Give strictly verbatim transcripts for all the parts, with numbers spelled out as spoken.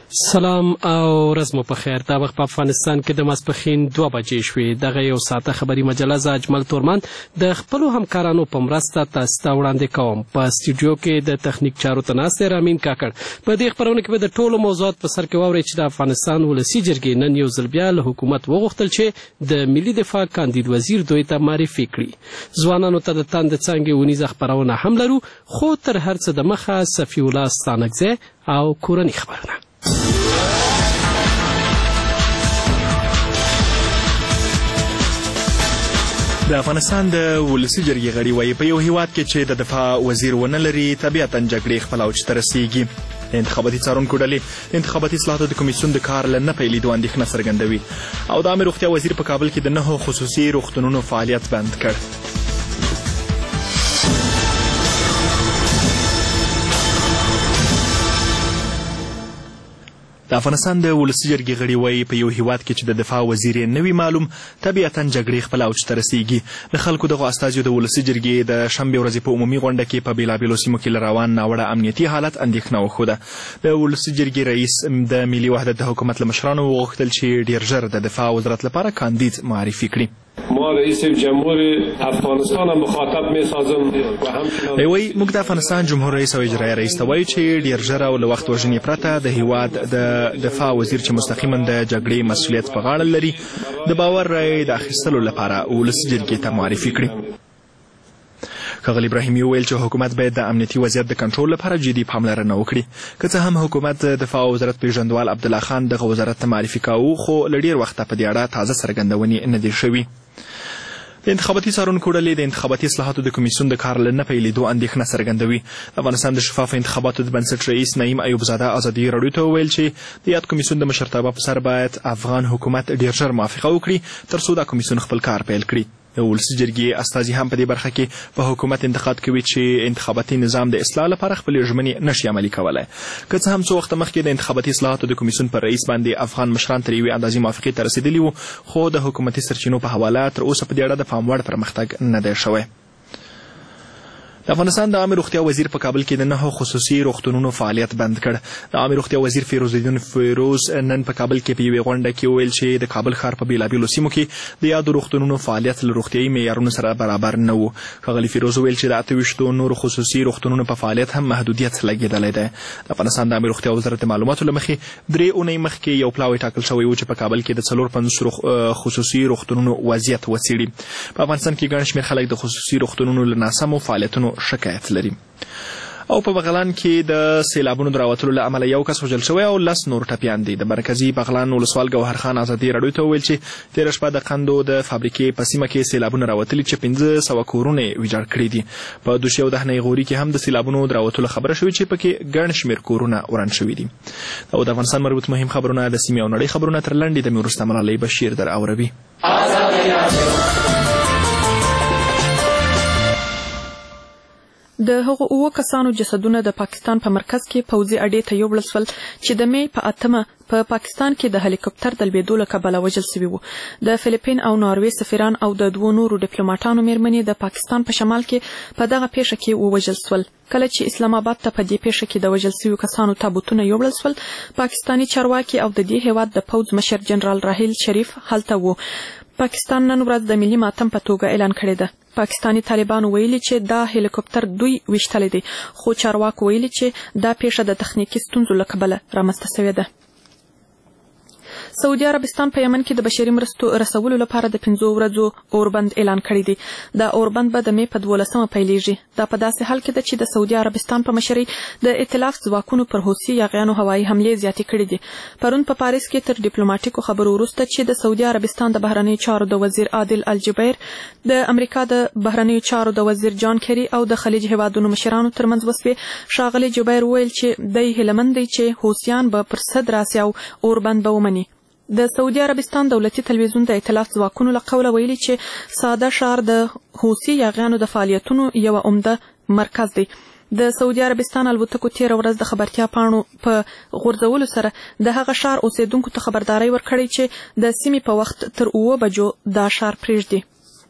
سلام او ورځ مو په خیر. دا وخت په افغانستان کې د ماسپښین دوه بجې شوې. دغه یو ساعته خبري مجله زه اجمل تورمان د خپلو همکارانو په مرسته تاسو ته وړاندې کوم. په سټوډیو کې د تخنیک چارو ته ناست دی رامین کاکړ. په دې خپرونه کې به د ټولو موضوعات په سر کې واورئ چې د افغانستان ولسي جرګې نن یو ځل بیا له حکومت وغوښتل چې د ملي دفاع کاندید وزیر دوی ته معرفي کړي. ځوانانو ته د تاند څانګې ونیزه خپرونه هم لرو، خو تر هر څه د مخه صفي الله ستانکزی او کورني خبرونه. د افغانستان د ولسي جرګې غړي وایي په یو هیواد کې چې د دفاع وزیر ونه لري طبیعتا جګړې خپل اوج ته رسیږي. د انتخاباتي څارونکو ډلې د انتخاباتي اصلاحاتو د کمیسیون د کار له نه پیلېدو اندېښنه څرګندوي او د عامه روغتیا وزیر په کابل کې د نهو خصوصي روغتونونو فعالیت بند کړ. د افغانستان د ولسي جرګې غړي وایي په یو هیواد کې چې د دفاع وزیر یې نه وي معلوم طبیعتا جګړې خپل اوج ته رسیږي. د خلکو دغو استازیو د ولسي جرګې د شنبې ورځې په عمومي غونډه کې په بېلابېلو سیمو کې له روان ناوړه امنیتي حالت اندېښنه وښوده. د ولسي جرګې رئیس د ملي وحدت د حکومت له مشرانو وغوښتل چې ډېر ژر د دفاع وزارت لپاره کاندید معرفي کړي. ما رئیس جمهور افغانستان هم مخاطب می‌سازم و همچنان وایي موږ د افغانستان جمهور رئیس او اجرایه رئیس ته وایو چې ډېر ژر او له وخت وژنې پرته د هیواد د دفاع وزیر چې مستقیما د جګړې مسؤلیت په غاړه لري د باور رایې د اخیستلو لپاره ولسي جرګې ته معرفي کړي. ښاغلي ابراهیمي وویل چې حکومت باید د امنیتي وضعیت د کنټرول لپاره جدي پاملرنه وکړي. که څه هم حکومت دفاع وزارت پیژندوال عبدالله خان دغه وزارت ته معرفي کاوه خو له ډېر وخته په دې اړه تازه څرګندونې نه دي شوي. د انتخاباتي څارونکو ډلې د انتخاباتي اصلاحاتو د کمیسیون د کار له نه پیلېدو اندېښنه څرګندوي. د افغانستان د شفافو انتخاباتو د بنسټ رئیس نعیم ایوب زاده ازادي راډیو ته وویل چې د یاد کمیسیون د مشرتابه په سر باید افغان حکومت ډېر ژر موافقه وکړي تر څو دا کمیسیون خپل کار پیل کړي. د ولسي جرګې استازي هم په دې برخه کې په حکومت انتقاد کوي چې انتخاباتي نظام د اصلاح لپاره خپلې ژمنې نشي عملي کولی. که څه هم څو وخته مخکې د انتخاباتي اصلاحاتو د کمیسیون پر رئیس باندې افغان مشران تر یوې اندازې موافقې ته رسېدلي وو خو د حکومتي سرچینو په حواله تر اوسه په دې اړه د پام وړ پرمختګ نه دی شوی. د افغانستان د عامه روغتیا وزیر په کابل کې د نهو خصوصي روغتونونو فعالیت بند کړ. د عامه روغتیا وزیر فیروز الدین فیروز نن په کابل کې په یوې غونډه کې وویل چې د کابل ښار په بېلابېلو سیمو کې د یادو روغتونونو فعالیت له روغتیایي معیارونو سره برابر نه و. ښاغلي فیروز وویل چې د اته ویشتو نورو خصوصي روغتونونو په فعالیت هم محدودیت لګېدلی دی. د افغانستان د عامه روغتیا وزارت د معلوماتو له مخې درې اونۍ مخکې یو پلاوی ټاکل شوی و چې په کابل کې د څلور پنځوس خصوصي روغتونونو وضعیت وڅېړي. په افغانستان کې ګڼ شمېر خلک د خصوصي روغتونونو له ناسمو فعالیتونو شکایت لري. او په بغلان کې د سیلابونو د راوتلو له امله یو کس وژل شوی او لس نور ټپیان دي. د مرکزي بغلان ولسوال ګوهر خان ازادي راډیو ته وویل چې تېره شپه د قندو د فابریکې په سیمه کې سیلابونه راوتلي چې پنځه سوه کورونه یې ویجاړ کړي دي. په دوشي او دهنۍ غوري کې هم د سیلابونو د راوتلو خبره شوې چې پکې ګڼ شمېر کورونه وران شوي دي. او د افغانستان مربوط مهم خبرونه د سیمې او نړۍ خبرونه تر لنډې دمې وروسته ملالۍ بشیر در اوروي. د هغو اووه کسانو جسدونه د پاکستان په مرکز کې پوځي اډې ته یوړل شول چې د مې په اتمه په پاکستان کې د هلیکوپټر د لوېدو له کبله وژل سوي وو. د فلیپین او ناروې سفیران او د دوو نورو ډیپلوماټانو مېرمنې د پاکستان په شمال کې په دغه پیښه کې ووژل سول. کله چې اسلام آباد ته په دې پیښه کې د وژل سویو کسانو تابوتونه یوړل سول پاکستاني چارواکي او د دې هیواد د پوځ مشر جنرال راحیل شریف هلته وو. پاکستان نن ورځ د ملي ماتم په توګه اعلان کړی ده. پاکستاني طالبانو ویلي چې دا هلیکوپټر دوی ویشتلی دی خو چارواکو ویلي چې دا پیښه د تخنیکي ستونزو له کبله رامنځته سوې ده. سعودي عربستان په یمن کې د بشري مرستو رسولو لپاره د پنځو ورځو اوربند اعلان کړی دی. دا اوربند به د مې په دولسمه پیلیږي. دا په داسې حال کې ده چې د سعودي عربستان په مشرۍ د ائتلاف ځواکونو پر حوثي یاغیانو هوایي حملې زیاتې کړې دي. پرون په پاریس کې تر ډیپلوماټیکو خبرو وروسته چې د سعودي عربستان د بهرنیو چارو د وزیر عادل الجبیر د امریکا د بهرنیو چارو د وزیر جان کیری او د خلیج هیوادونو مشرانو ترمنځ وسوې، ښاغلي جبیر وویل چې دی هیلهمند دی چې حوثیان به پر صد راسي او اوربند به ومني. د سعودي عربستان دولتي تلویزیون د ائتلاف ځواکونو له قوله ویلي چې ساده ښار د حوثي یاغیانو د فعالیتونو یوه عمده مرکز دی. د سعودي عربستان الوتکو تېره ورځ د خبرتیا پاڼو په غورځولو سره د هغه ښار اوسیدونکو ته خبرداری ورکړی چې د سیمې په وخت تر اووه بجو دا ښار پرېږدي.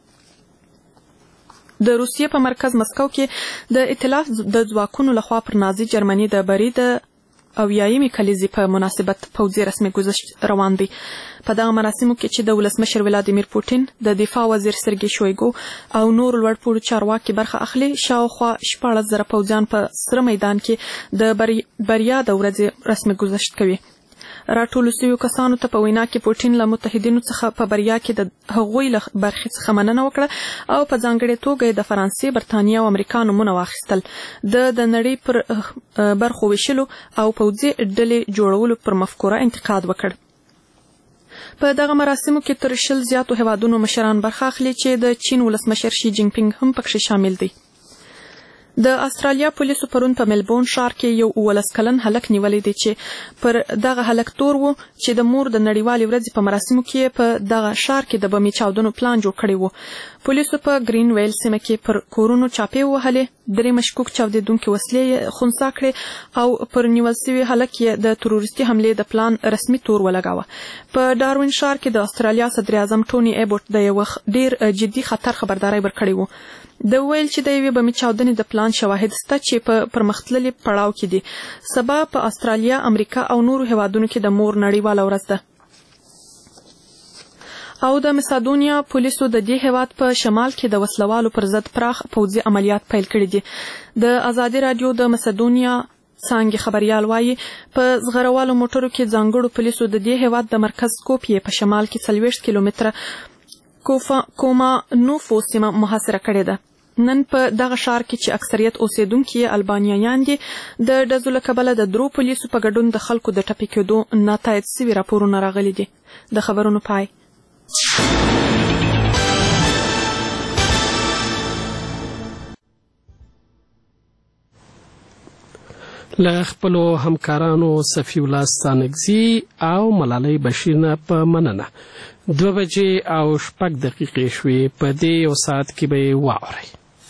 د روسیې په مرکز مسکو کې د ائتلاف د ځواکونو لخوا پر نازي جرمني د بري د اویایمې کلیزې په مناسبت پوځي رسمي ګذشت روان دی. په دغه مراسمو کې چې د ولسمشر ولادیمیر پوټین، د دفاع وزیر سرګی شویګو او نور لوړپوړو چارواکي برخه اخلي. شاوخوا شپاړس زره پوځیان په سره میدان کې د بریا د ورځې رسمي ګذشت کوي. راټولو سویو کسانو ته په وینا کې پوټین له متحدینو څخه په بریا کې د هغوی له برخې څخه مننه وکړه او په ځانګړې توګه د فرانسې، برتانیا او امریکا نومونه واخیستل. د د نړۍ پر برخو ویشلو او پوځي ډلې جوړولو پر مفکوره انتقاد وکړ. په دغه مراسمو کې تر شل زیاتو هیوادونو مشران برخه اخلي چې د چین ولسمشر شي جین پینګ هم پکښې شامل دی. د استرالیا پولیسو پرون په ملبورن ښار کې یو اوولس کلن هلک نیولی دی چې پر دغه هلک تور و چې د مور د نړیوالې ورځې په مراسمو کې په دغه ښار کې د بمي چاودنو پلان جوړ کړی و. پولیسو په ګرین ویل سیمه کې پر کورونو چاپې وهلې، درې مشکوک چاودېدونکي وسلې یې خنثی کړې او پر نیول سوي هلک یې د تروریستي حملې د پلان رسمي تور ولګاوه. په ډاروین ښار کې د استرالیا صدر اعظم ټوني ایبوټ د یو ډیر جدي خطر خبرداری ورکړې و. د ویل چې د یوې بمي چاودنې د پلان شواهد شته چې په پرمختللي پړاو کې دي. سبا په استرالیا، امریکا او نورو هیوادونو کې د مور نړیواله ورځ ده. او د مسادونیا پولیسو د دې هیواد په شمال کې د وسلوالو پر ضد پراخ پوځي عملیات پیل کړي دي. د ازادي رادیو د مسادونیا څانګې خبريال وایي په زغروالو موټرو کې ځانګړو پولیسو د دې هیواد د مرکز کوپی په شمال کې څلوېښت کیلومتره کوفا کوما نوفو سیمه محاصره کړې ده. نن په دغه ښار کې چې اکثریت اوسیدونکي البانیایان دي، د ډزو له کبله د درو پولیسو په ګډون د خلکو د ټپي کېدو ناتایید سوي راپورونه راغلي دي. د خبرونو پای. له خپلو همکارانو صفي الله ستانکزي او ملالۍ بشیر نه په مننه. دوه بجې او شپږ دقیقې شوې. په دې یو ساعت کې به یې واورئ.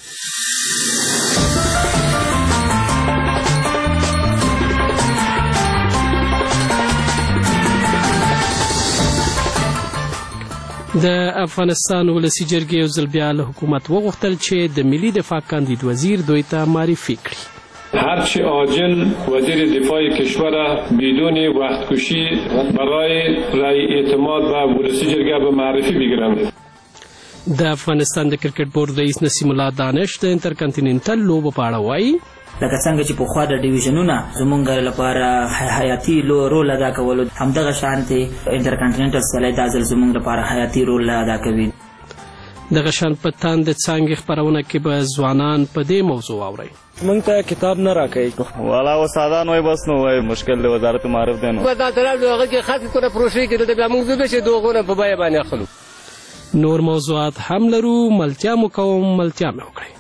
د افغانستان ولسي جرګې یو ځل بیا له حکومت وغوښتل چې د ملي دفاع کاندید وزیر دوی ته معرفي کړي. هرچه عاجل وزیر دفاع کشور بدون وقتکشی برای رای اعتماد به ولسی جرګه به معرفی بگیرند. د افغانستان د کرکټ بورډ رئیس نسیم الله دانش د انټرکنټیننټل لوبو په اړه وایي لکه څنګه چې پخوا د ډیویژنونه زمونږ لپاره حیاتي رول ادا کولو، همدغه شانتې انټرکنټیننټل سیالۍ دا ځل زمونږ لپاره حیاتي رول ادا کوي. دغه شان په تاند څانګې خپرونه کې به ځوانان په دې موضوع واوري. موږ ته کتاب نه راکوي والا استادان وای بس نو وای مشکل دی وزارت معارف دی نو په دا تر هغه کې خاص کنه پروژې کې د بیا موږ زده چې دوغونه په بای باندې اخلو. نور موضوعات هم لرو. ملتیا مو کوم، ملتیا مې وکړئ.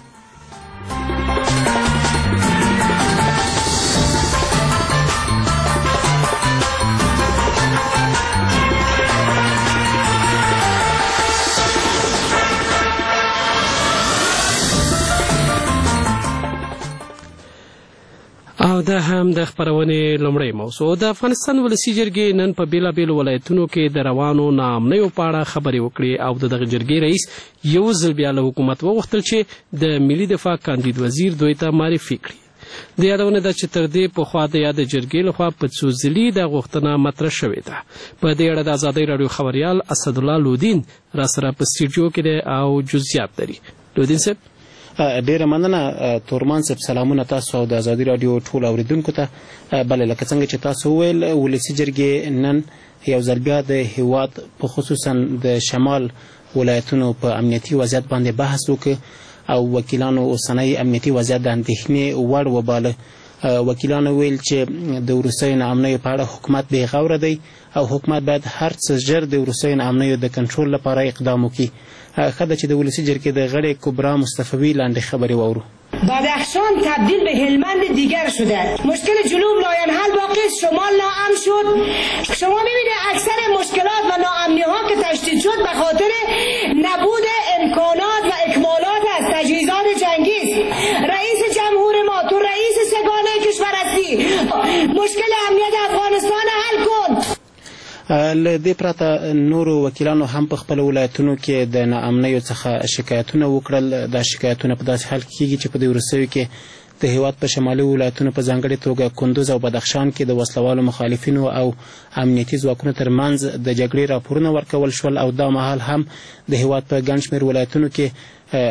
او دا هم د خپرونې لومړی موضوع. د افغانستان ولسي جرګې نن په بیلابیلو ولایتونو کې د روانو ناامنیو په اړه خبرې وکړې او د دغه جرګې رئیس یو ځل بیا له حکومت وغوښتل چې د ملي دفاع کاندید وزیر دوی ته معرفي کړي. د یادونه ده چې تر دې پخوا د یاد جرګې لخوا په څو ځلي دا غوښتنه مطرح شوې ده. په دې اړه د ازادۍ راډیو خبریال اسدالله لودین را سره په سټوډیو کې دی او جزئیات لري. لودین صاحب ډیره مننه. تورمان صاحب سلامونه تاسو او د ازادي راډیو ټول اوریدونکو ته. بله لکه څنګه چې تاسو وویل ولسي جرګې نن یو ځل بیا د هیواد په خصوصا د شمال ولایتونو په امنیتي وضعیت باندې بحث وکړ او وکیلانو اوسنی امنیتي وضعیت د اندېښنې وړ وباله. وکیلانو ویل چې د وروستیو ناامنیو په اړه حکومت بې غوره دی او حکومت باید هر څه ژر د وروستیو ناامنیو د کنټرول لپاره اقدام وکړي. ښه ده چې د ولسي جرګې د غړې کبرا مصطفوی لاندې خبرې واورو. بدخشان تبدیل به هلمند دیگر شده. مشکل جنوب لاینحل باقی است، شمال ناامن شد. شما میبینید اکثر مشکلات و ناامنی ها که تشدید شد به خاطر نبود امکانات و اکمالات از تجهیزات جنگی است. رئیس جمهور ما تو رئیس سگانه کشور هستی، مشکل امنیت افغانستان حل کن. له دې پرته نورو وکیلانو هم په خپل ولایتونو کې د ناامنیو څخه شکایتونه وکړل. دا شکایتونه په داسې حال کې کېږي چې په دې وروستیو کې د هیواد په شمالي ولایتونو په ځانګړې توګه کندوز او بدخشان کې د وسلوالو مخالفینو او امنیتي ځواکونو ترمنځ د جګړې راپورونه ورکول شول او دا مهال هم د هیواد په ګڼ شمېر ولایتونو کې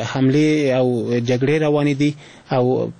حملې او جګړې روانې دي او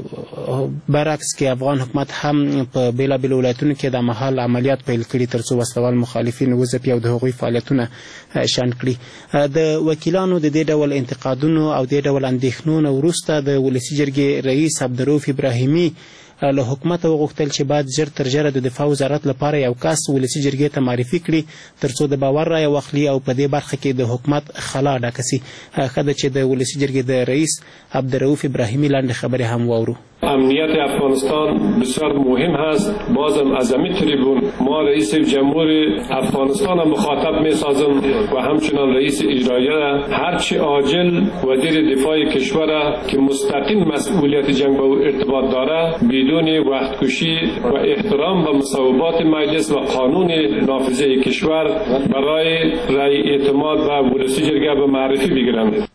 په برعکس کې افغان حکومت هم په بېلابېلو ولایتونو کې د مهال عملیات پیل کړي تر څو وسلوال مخالفین وځپي او د هغوی فعالیتونه شنډ کړي. د وکیلانو د دې ډول انتقادونو او دې ډول اندېښنو نه وروسته د ولسي جرګې رئیس عبدالرؤف ابراهیمي له حکومت وغوښتل چې باید ژر تر ژره د دفاع وزارت لپاره یو کس ولسي جرګې ته معرفي کړي تر څو د باور رایه واخلي او په دې برخه کې د حکومت خلا ډکه سي. ښه ده چې د ولسي جرګې د رئیس عبدالرؤف ابراهیمي لنډې خبرې هم واورو. امنیت افغانستان بسیار مهم هست. بازم از همین تریبون ما رئیس جمهور افغانستان هم مخاطب می سازم و همچنان رئیس اجرایه هرچی عاجل وزیر دفاع کشور که مستقیم مسئولیت جنگ با او ارتباط داره بدون وقت کشی و احترام و مصوبات مجلس و قانون نافذه کشور برای رای اعتماد و ولسی جرګه به معرفی بگیرند.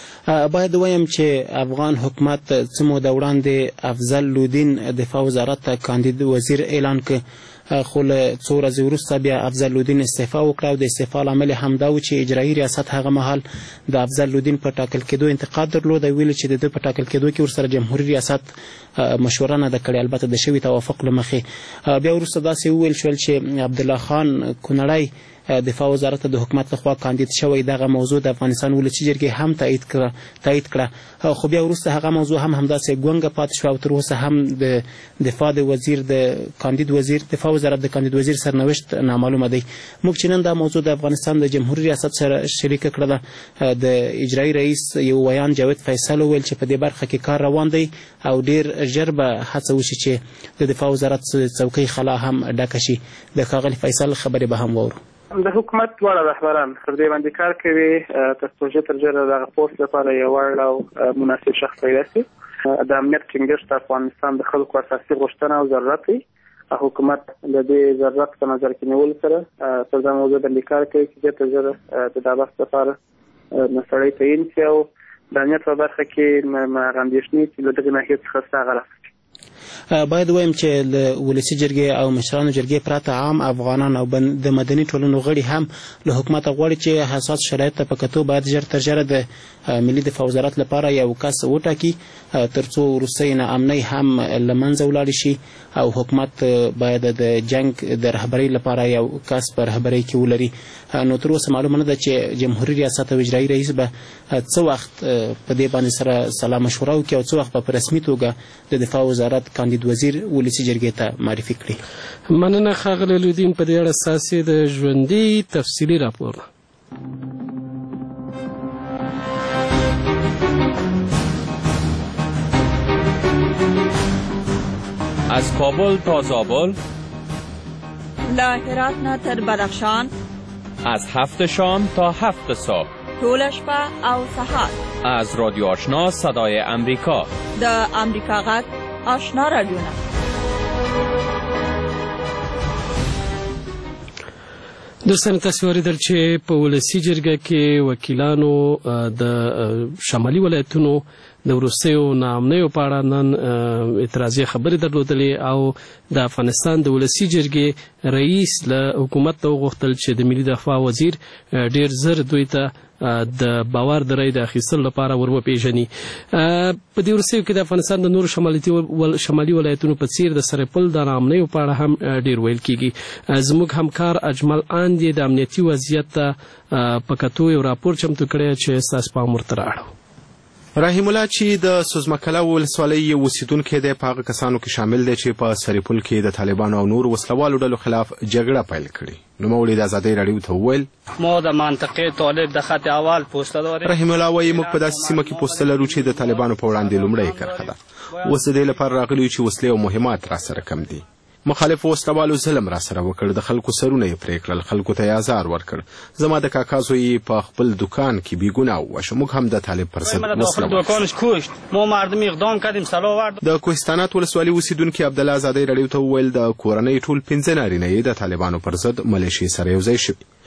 باید وایم چې افغان حکومت څه موده وړاندې افضل لودین دفاع وزارت ته کاندید وزیر اعلان کړ، خو له څو ورځې وروسته بیا افضل لودین استعفا وکړه او د استعفا لامل همدا و چې اجرایي ریاست هغه مهال د افضل لودین په ټاکل کېدو انتقاد درلود او ویل چې د ده په ټاکل کېدو کې ورسره جمهوري ریاست مشوره نه ده کړې، البته د شوي توافق له مخې. بیا وروسته داسې وویل شول چې عبدالله خان کونړی دفاع وزارت د حکومت لخوا کاندید شوی. دغه موضوع د افغانستان ولسي جرګې هم تایید کړه تایید کړه خو بیا وروسته هغه موضوع هم همداسې ګونګه پاتې شوه او تر اوسه هم د دفاع د وزیر د کاندید وزیر دفاع وزارت د کاندید وزیر سرنوشت نامعلومه دی. موږ چې نن دا موضوع د افغانستان د جمهوري ریاست سره شریکه کړله، د اجرایي رئیس یو ویان جاوید فیصل وویل چې په دې برخه کې کار روان دی او ډیر ژر به هڅه وشي چې د دفاع وزارت څوکۍ خلا هم ډکه شي. د ښاغلي فیصل خبرې به هم واورو. د حکومت دواړه رهبران پر دې باندې کار کوي تر څو ژر تر ژره دغه پوسټ لپاره یو وړ او مناسب شخص پیدا شي. د امنیت ټینګښت د افغانستان د خلکو اساسي غوښتنه او ضرورت دی. حکومت د دې ضرورت په نظر کې نیول سره پر دې موضوع باندې کار کوي چې ژر تر ژره د دې بحث لپاره مسړی تعین شي او د امنیت په برخه کې اندېښنې چې له دغې ناحیې څخه ساغه راسي. باید وایم چې له ولسي جرګې او مشرانو جرګې پرته عام افغانان او د مدني ټولنو غړي هم له حکومته غواړي چې حساس شرایط ته په کتو باید ژر تر ژره د ملي دفاع وزارت لپاره یو کس وټاکي تر څو وروستۍ ناامنۍ هم له منځه ولاړې شي او حکومت باید د جنگ د رهبرۍ لپاره یو کس په رهبرۍ کې ولري. نو تر اوسه معلومه نه ده چې جمهوري ریاست او اجرایي رئیس به څه وخت په دې باندې سره سلا مشوره وکړي او څه وخت به په رسمي توګه د دفاع وزارت کاندید وزیر ولسي جرګې ته معرفي کړي. مننه ښاغلی لودین په دې اړه ستاسې د ژوندي تفصیلي راپور. از کابل تا زابل، له هرات نه تر بدخشان، از هفت شام تا هفت صبح، ټوله شپه او سهار، از رادیو آشنا صدای امریکا، د امریکا غږ آشنا رادیوونه. دوستان تاسو اوریدل چې په ولسي جرګه کې وکیلانو د شمالي ولایتونو د وروستیو ناامنیو په اړه نن اعتراضي خبرې درلودلې او د افغانستان د ولسي جرګې رئیس له حکومت نه وغوښتل چې د ملي دفاع وزیر ډیر زر دوی ته د باور د رای د اخیستلو لپاره ور وپېژني. په دې وروستیو کې د افغانستان د نورو شمالي ولایتونو په څیر د سرپل د ناامنیو په اړه هم ډیر ویل کیږي. زموږ همکار اجمل آند د امنیتي وضعیت ته په کتو یو راپور چمتو کړی چې ستاسو پام ورته راوړو. رحیم الله چې د سوزمکله ولسوالۍ اوسیدونکی دی په هغه کسانو کې شامل دی چې په سرپل کې د طالبانو او نور وسلوالو ډلو خلاف جګړه پیل کړې. نوموړي د ازادۍ راډیو ته وویل ما د منطقې طالب د خط اول پوسټه لري. رحیم الله وایي موږ په داسې سیمه کې پوسټه لرو چې د طالبانو په وړاندې لومړۍ کرښه ده. اوس د دې لپاره راغلي چې وسلې او مهمات راسره کم دي. مخالف وسلوالو ظلم را سره وکړ، د خلکو سرونه یې پرې کړل، خلکو ته یې ازار ورکړ. زما د کاکا زوی په خپل دکان کې بیګناه وواژه. موږ هم د طالب پر ضد وسله دکانش کشت. ما مردم اقدام کردیم سلا ورد. د کوهستانات ولسوالۍ اوسیدونکي عبدالله ازادۍ راډیو ته وویل د کورنۍ ټول پنځه نارینه یې د طالبانو پر ضد ملیشې سره یو ځای شوي.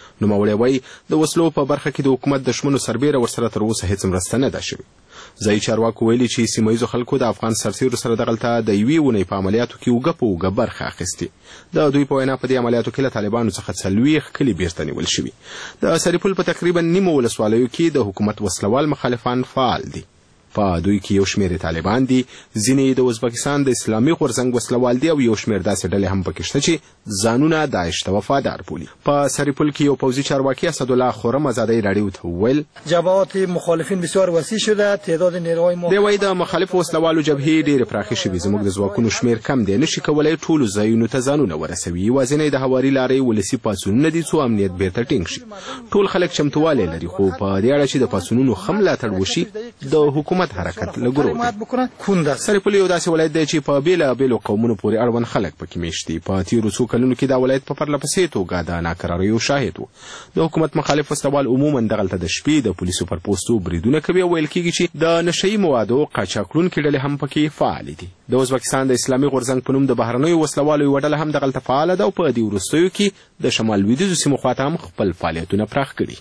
نوموړی وایي د وسلو په برخه کې د حکومت د شمنو سربیره ورسره تر اوسه هیڅ مرسته نه ده شوې. ځایي چارواکو ویلي چې سیمه ییزو خلکو د افغان سرتیرو سره دغلته د یوې اونۍ په عملیاتو کې اوږه په اوږه برخه اخیستې. د دوی په وینا په دې عملیاتو کې له طالبانو څخه څلوېښت کلي بیرته نیول شوي. د سرپل په تقریبا نیمو ولسوالیو کې د حکومت وسلوال مخالفان فعال دي. په دوی کې یو شمېر طالبان دي، ځینې د ازبکستان د اسلامي غورځنګ وسلوال دي او یو شمېر داسې ډلې هم پکې شته چې ځانونه داعش ته وفادار بولي. په سرپل کې یو پوځي چارواکي اسدالله خرم ازادۍ راډیو ته وویل جبهات مخالفین بسیار وسیع شده، تعداد نیروهای ما دی وایي د مخالف وسلوالو جبهې ډېرې پراخې شوي. زموږ د ځواکونو شمېر کم دی، نشي کولی ټولو ځایونو ته ځانونه ورسوي. یوازینی د هواري لارې ولسي پاڅونونه دي څو امنیت بیرته ټینګ شي. ټول خلک چمتوالی لري، خو په دې اړه چې د پاڅونونو ښه ملاتړ وشي د حکومت حرکت لګ سرپل یو داسې ولایت دی چې په بېلابېلو قومونو پورې اړوند خلک پکې میشت دي. په تېرو څو کلونو کې دا ولایت په پرله پسې توګه د ناکراریو شاهد و. د حکومت مخالف وسلوال عموما دغلته د شپې د پولیسو پر پوستو بریدونه کوي او ویل کېږي چې د نشه یي موادو قاچاقړونکې ډلې هم پکې فعالې دي. د ازبکستان د اسلامي غورځنګ په نوم د بهرنیو وسلوالو یوه ډله هم دغلته فعاله ده او په دې وروستیو کې د شمال لویدیځو سیمو خواته هم خپل فعالیتونه پراخ کړي.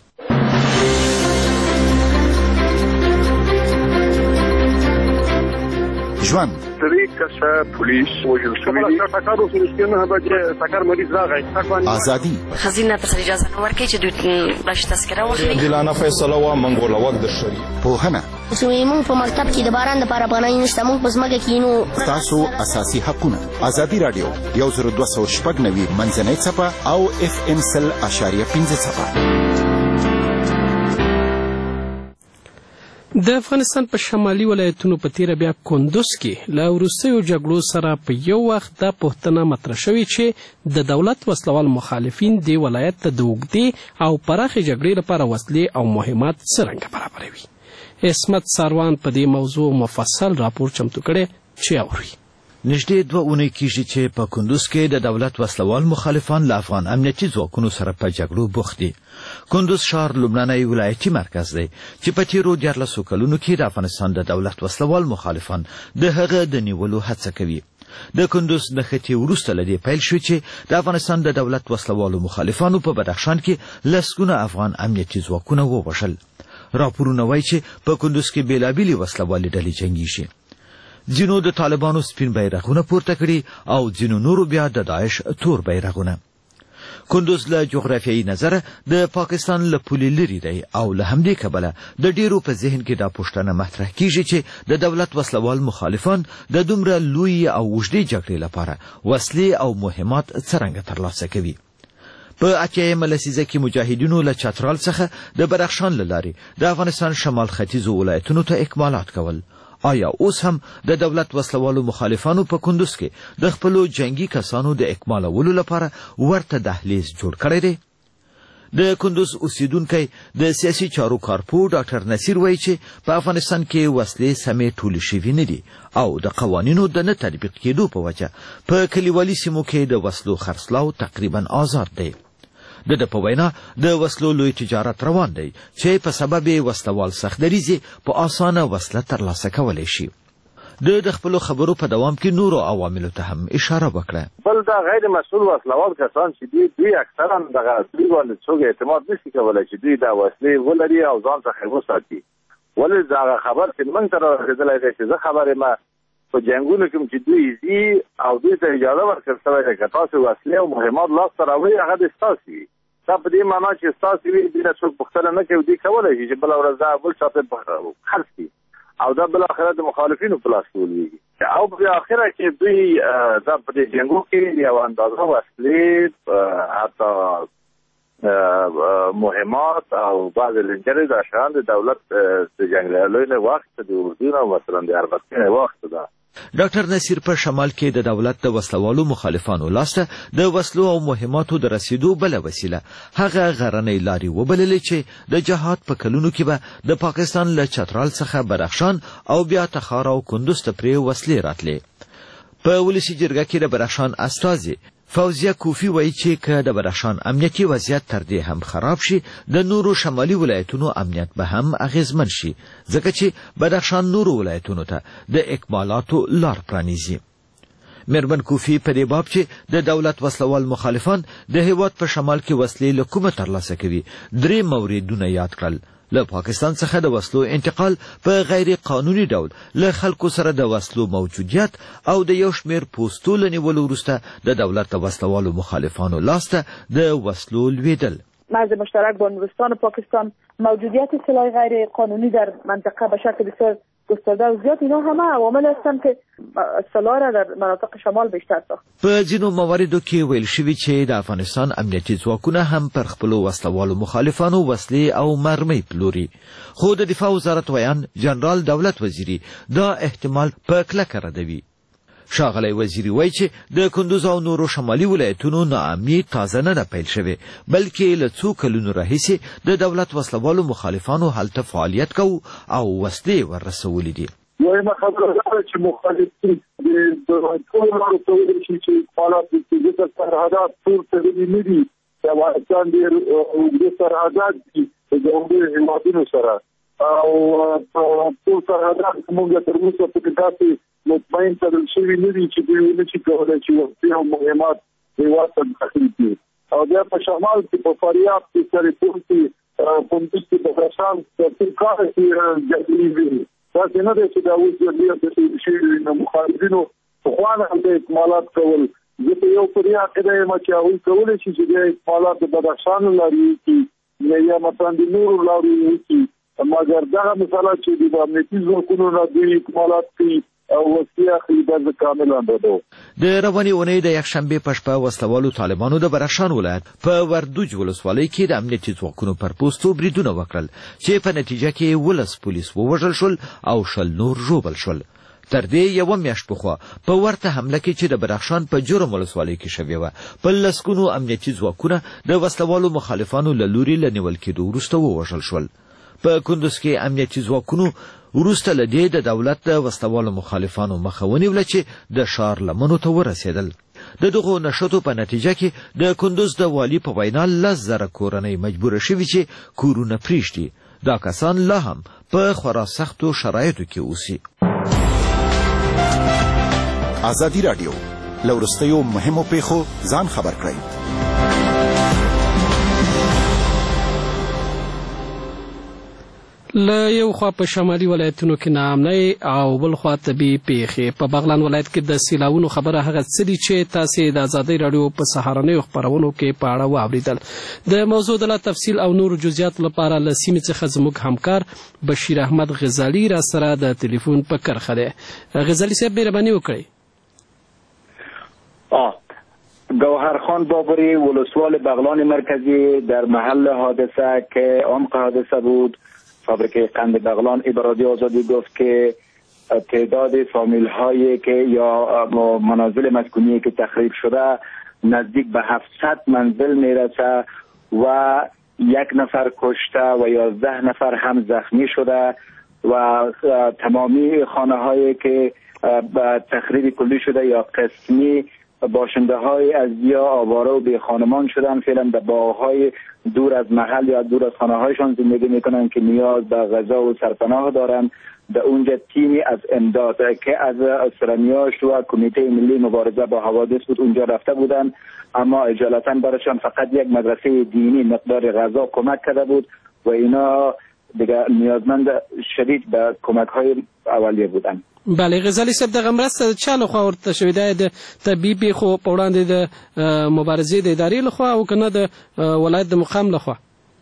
ژوند درې کسه پولیس وژل شوي دي. ټکر وشو چې نه بجې ټکر مریض راغی. ازادي خزینه ته اجازه نه ورکړي چې دوی راشي تذکره واخلي. عادلانه فیصله و منګول وخت در شوی. پوهنه چې موږ په مکتب کې د باران لپاره پناه نشته، موږ په ځمکه کې نو تاسو اساسي حقونه. ازادي رادیو یو زر دوه سوه شپږ نوي منځنۍ څپه او اف ام سل اشاریه پنځه څپه. د افغانستان په شمالي ولایتونو په تیره بیا کندوز کې له وروستیو جګړو سره په یو وخت دا پوښتنه مطرح شوې چې د دولت وسلوال مخالفین دې ولایت ته د اوږدې او پراخې جګړې لپاره وسلې او مهمات څرنګه برابروي. عصمت ساروان په دې موضوع مفصل راپور چمتو کړی چې اوري. نږدې دوه اونۍ کېږي چې په کندوز کې د دولت وسلوال مخالفان له افغان امنیتي ځواکونو سره په جګړو بوخت دي. کندوز ښار لومړنی ولایتي مرکز دی چې په تېرو دیارلسو کلونو کې د افغانستان د دولت وسلوال مخالفان د هغه د نیولو هڅه کوي. د کندوز نښتې وروسته له دې پیل شوې چې د افغانستان د دولت وسلوالو مخالفانو په بدخشان کې لسګونه افغان امنیتي ځواکونه ووژل. راپورونه وایي چې په کندوز کې بېلابېلې وسلوالې ډلې جنګېږي. ځینو د طالبانو سپین بیرغونه پورته کړي او ځینو نورو بیا د داعش تور بیرغونه. کندوز له جغرافیایي نظره د پاکستان له پولې لرې دی او له همدې کبله د ډیرو په ذهن کې دا پوښتنه مطرح کیږي چې د دولت وسلوال مخالفان د دومره لوی او اوږدې جګړې لپاره وسلې او مهمات څرنګه ترلاسه کوي. په اتیایمه لسیزه کې مجاهدینو له چترال څخه د بدخشان له لارې د افغانستان شمال ختیځو ولایتونو ته اکمالات کول. آیا اوس هم د دولت وسلوالو مخالفانو په کندوز کې د خپلو جنگي کسانو د اکمالولو لپاره ورته دهلیز جوړ کړی دی؟ د کندوز اوسیدونکی د سیاسي چارو کارپو ډاکټر نصیر وایي چې په افغانستان کې وسلې سمې ټولې شوي نه دي او د قوانینو د نه تطبیق کېدو په وجه په کلیوالي سیمو کې د وسلو خرڅلاو تقریبا آزاد دی. د ده په وینا د وسلو لوی تجارت روان دی چې په سبب وسلوال سختدریزې په اسانه وسله ترلاسه کولی شي. د د خپلو خبرو په دوام کې نورو عواملو ته هم اشاره وکړه. بل دا غیر مسؤل وسلوال کسان چې دوی دوی اکثرا دغه دوی باندې څوک اعتماد نشي کولی چې دوی دا وسلې ولري او ځان څخه وساتي. ولې دا خبر چې موږ ته راغلی دی چې زه خبر یم په جنګونو کې چې دوی ځي او دوی ته اجازه ورکړل شوې ده که تاسو وسلې او مهمات لاسته راوړئ هغه د ستاسو وي. دا په دې معنا چې ستاسو وي دوی نه څوک پوښتنه نه کوي. دوی کولی شي چې بله ورځ دا بل چا ته خرڅ کړي او دا بالاخره د مخالفینو په لاس کې ولویږي او په اخره کې دوی دا په دې جنګو کې یو اندازه وسلې حتی مهمات او بعض لنجرې دا شیان د دولت د جنګیالیو نه واخیسته د اردو نه مثلا د اربکي نه واخیسته ده. ډاکټر نصیر په شمال کې د دولت د وسلوالو مخالفانو لاسته د وسلو او مهماتو د رسیدو بله وسیله هغه غرنۍ لارې وبللې چې د جهاد په کلونو کې به د پاکستان له چترال څخه بدخشان او بیا تخار او کندوز ته پرې وسلې راتلې. په ولسي جرګه کې د بدخشان استازي فوزیه کوفی وایي چې که د بدخشان امنیتي وضعیت تر دې هم خراب شي د نورو شمالي ولایتونو امنیت به هم اغیزمن شي ځکه چې بدخشان نورو ولایتونو ته د اکمالاتو لار پرانیزي. میرمن کوفی په دې باب چې د دولت وسلوال مخالفان د هیواد په شمال کې وسلې له کومه ترلاسه کوي درې موردونه یاد کړل. له پاکستان څخه د وسلو انتقال په غیر قانوني ډول، له خلکو سره د وسلو موجودیت او د یو شمېر پوستو له نیولو وروسته د دولت د وسلوالو مخالفانو لاسته د وسلو لویدل. مرز مشترک با نورستان و پاکستان، موجودیت سلاح غیر قانونی در منطقه به شکل بسیار گسترده و زیاد، اینا همه عوامل هستند که سلاح را در مناطق شمال بیشتر ساخت. په ځینو مواردو کې ویل شوي چې د افغانستان امنیتي ځواکونه هم پر خپلو وسلوالو مخالفانو وسلې او مرمۍ پلوري، خو د دفاع وزارت ویان جنرال دولت وزیري دا احتمال په کلکه ردوي. ښاغلی وزیري وایي چې د کندوز او نورو شمالي ولایتونو ناامني تازه نه ده پیل شوې، بلکې له څو کلونو راهیسې د دولت وسلوالو مخالفانو هلته فعالیت کوو او وسلې وررسولې دي. دویمه خبره دا ده چې مخالفین د ټولو لارو ته ویلی شي چې حالات ځکه سرحدات ټول تړلي نه دي، د افغانستان ډېر اوږده سرحدات دي د ګاونډیو هېوادونو سره، او ټول سرحدات زموږ تر اوسه پکې داسې مطمئن تړل شوي نه دي چې دوی ونه شي کولی چې وسلې او مهمات هېواد ته داخل کړي. او بیا په شمال کې په فاریاب کې سرپور کې کندوز کې بدخشان کې کار کې جګړې وي. داسې نه دی چې دا اوس جګړې شوي وي، نو مخالفینو پخوا نه هلته اکمالات کول. زه په یو پرې عقیده یم چې هغوی کولی شي چې بیا اکمالات د بدخشان له لارې وکړي یا مثلا د نورو لارو وکړي، مګر دغه مسله چې د امنیتي ځواکونو نه دوی اکمالات کوي او وسیله اخلي دا کاملا بدو. د روانې اونۍ د یکشنبې په شپه وسلوالو طالبانو د بدخشان ولایت په وردوج ولسوالۍ کې د امنیتي ځواکونو پر پوستو بریدونه وکړل چې په نتیجه کې ولس پولیس ووژل شول او شل نور ژوبل شول. تر دې یوه میاشت پخوا په ورته حمله کې چې د بدخشان په جرم ولسوالۍ کې شوې وه، په لسګونو امنیتي ځواکونه د وسلوالو مخالفانو له لوري له نیول کېدو وروسته ووژل شول. په کندوز کې امنیتي ځواکونو وروسته له دې د دولت د وسلوالو مخالفانو مخه ونیوله چې د ښار لمنو ته ورسېدل. د دغو نښتو په نتیجه کې د کندوز د والي په وینا لس زره کورنۍ مجبوره شوي چې کورونه پرېږدي. دا کسان لا هم په خورا سختو شرایطو کې اوسي. ازادي راډیو له وروستیو مهمو پیښو ځان خبر کړئ. له یو خوا په شمالي ولایتونو کې ناامنۍ او بل خوا طبیعي پیښې. په بغلان ولایت کې د سیلاوونو خبره هغه څه دي چې تاسې د ازادۍ راډیو په سهارنیو خپرونو کې په اړه واورېدل. د موضوع د لا تفصیل او نورو جزئیاتو لپاره له سیمې څخه زموږ همکار بشیر احمد غزالي را سره د تلیفون په کرخه دی. غزالي صاحب مهرباني وکړئ. گوهرخان بابری ولسوال بغلان مرکزی در محل حادثه که عمق حادثه بود فابریکه قند بغلان ابرادی آزادی گفت که تعداد فامیل هایی که یا منازل مسکونی که تخریب شده نزدیک به هفتصد منزل میرسه و یک نفر کشته و یازده نفر هم زخمی شده و تمامی خانه هایی که تخریب کلی شده یا قسمی باشنده های از یا آواره و بی خانمان شدن، فعلا در باغ‌های دور از محل یا دور از خانه هایشان زندگی میکنن که نیاز به غذا و سرپناه دارن. در اونجا تیمی از امداد که از سرمیاشت و کمیته ملی مبارزه با حوادث بود اونجا رفته بودن، اما اجالتا برایشان فقط یک مدرسه دینی مقدار غذا کمک کرده بود و اینا دیگه نیازمند شدید به کمک های اولیه بودن. بله غزالي صاحب دغه مرسته د چا لخوا ورته شوې ده؟ د طبیعي پیښو په وړاندې د مبارزې د ادارې لخوا او که نه د ولایت د مقام لخوا؟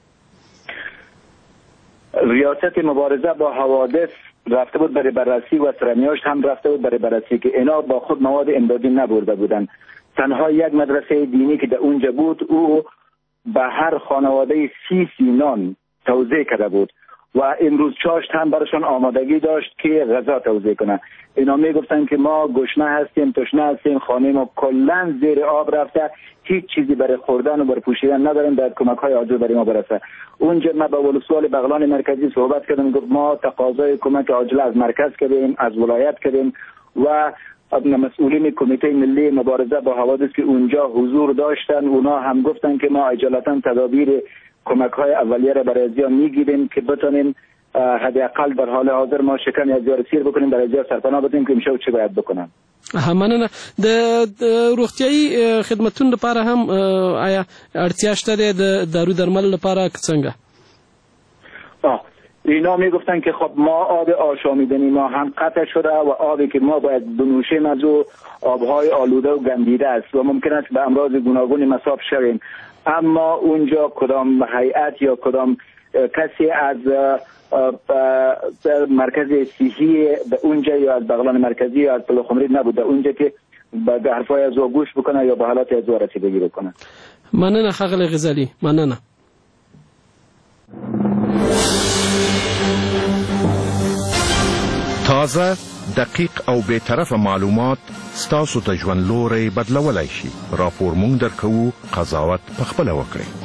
ریاست مبارزه با حوادث رفته بود برای بررسی و سرمیاشت هم رفته بود برای بررسی که اینا با خود مواد امدادی نبرده بودن. تنها یک مدرسه دینی که در اونجا بود او به هر خانواده سی سینان توزیع کرده بود و امروز چاشت هم براشون آمادگی داشت که غذا توزیع کنه. اینا میگفتن که ما گشنه هستیم، تشنه هستیم، خانه ما کلا زیر آب رفته، هیچ چیزی برای خوردن و برای پوشیدن نداریم، در کمک های عاجل برای ما برسه. اونجا ما با ولسوال بغلان مرکزی صحبت کردیم، گفت ما تقاضای کمک عاجل از مرکز کردیم، از ولایت کردیم و مسئولین کمیته ملی مبارزه با حوادث که اونجا حضور داشتن اونا هم گفتن که ما اجالتا تدابیر کمک های اولیه را برای ازیا میگیریم که بتونیم حداقل در حال حاضر ما شکم از جا سیر بکنیم، برای جا سرپناه بدیم که میشه چه باید بکنن. مننه. د روغتیايي خدمتونو لپاره هم آیا اړتیا شته د دارو درمل لپاره څنګه؟ آه اینا میگفتن که خب ما آب آشامیدنی ما هم قطع شده و آبی که ما باید بنوشیم از او آبهای آلوده و گندیده است و ممکن است به امراض گوناگون مصاب شویم، اما اونجا کدام هیئت یا کدام کسی از مرکز صحی به اونجا یا از بغلان مرکزی یا از پلخمری نبوده اونجا که به حرفای از او گوش بکنه یا به حالات از او رسیدگی بکنه. مننه ښاغلی غزالي، مننه. تازه، دقیق او بی‌طرفه معلومات ستاسو ته ژوند لوری بدلولی شي. راپور مونږ درکوو، قضاوت پخپله وکړئ.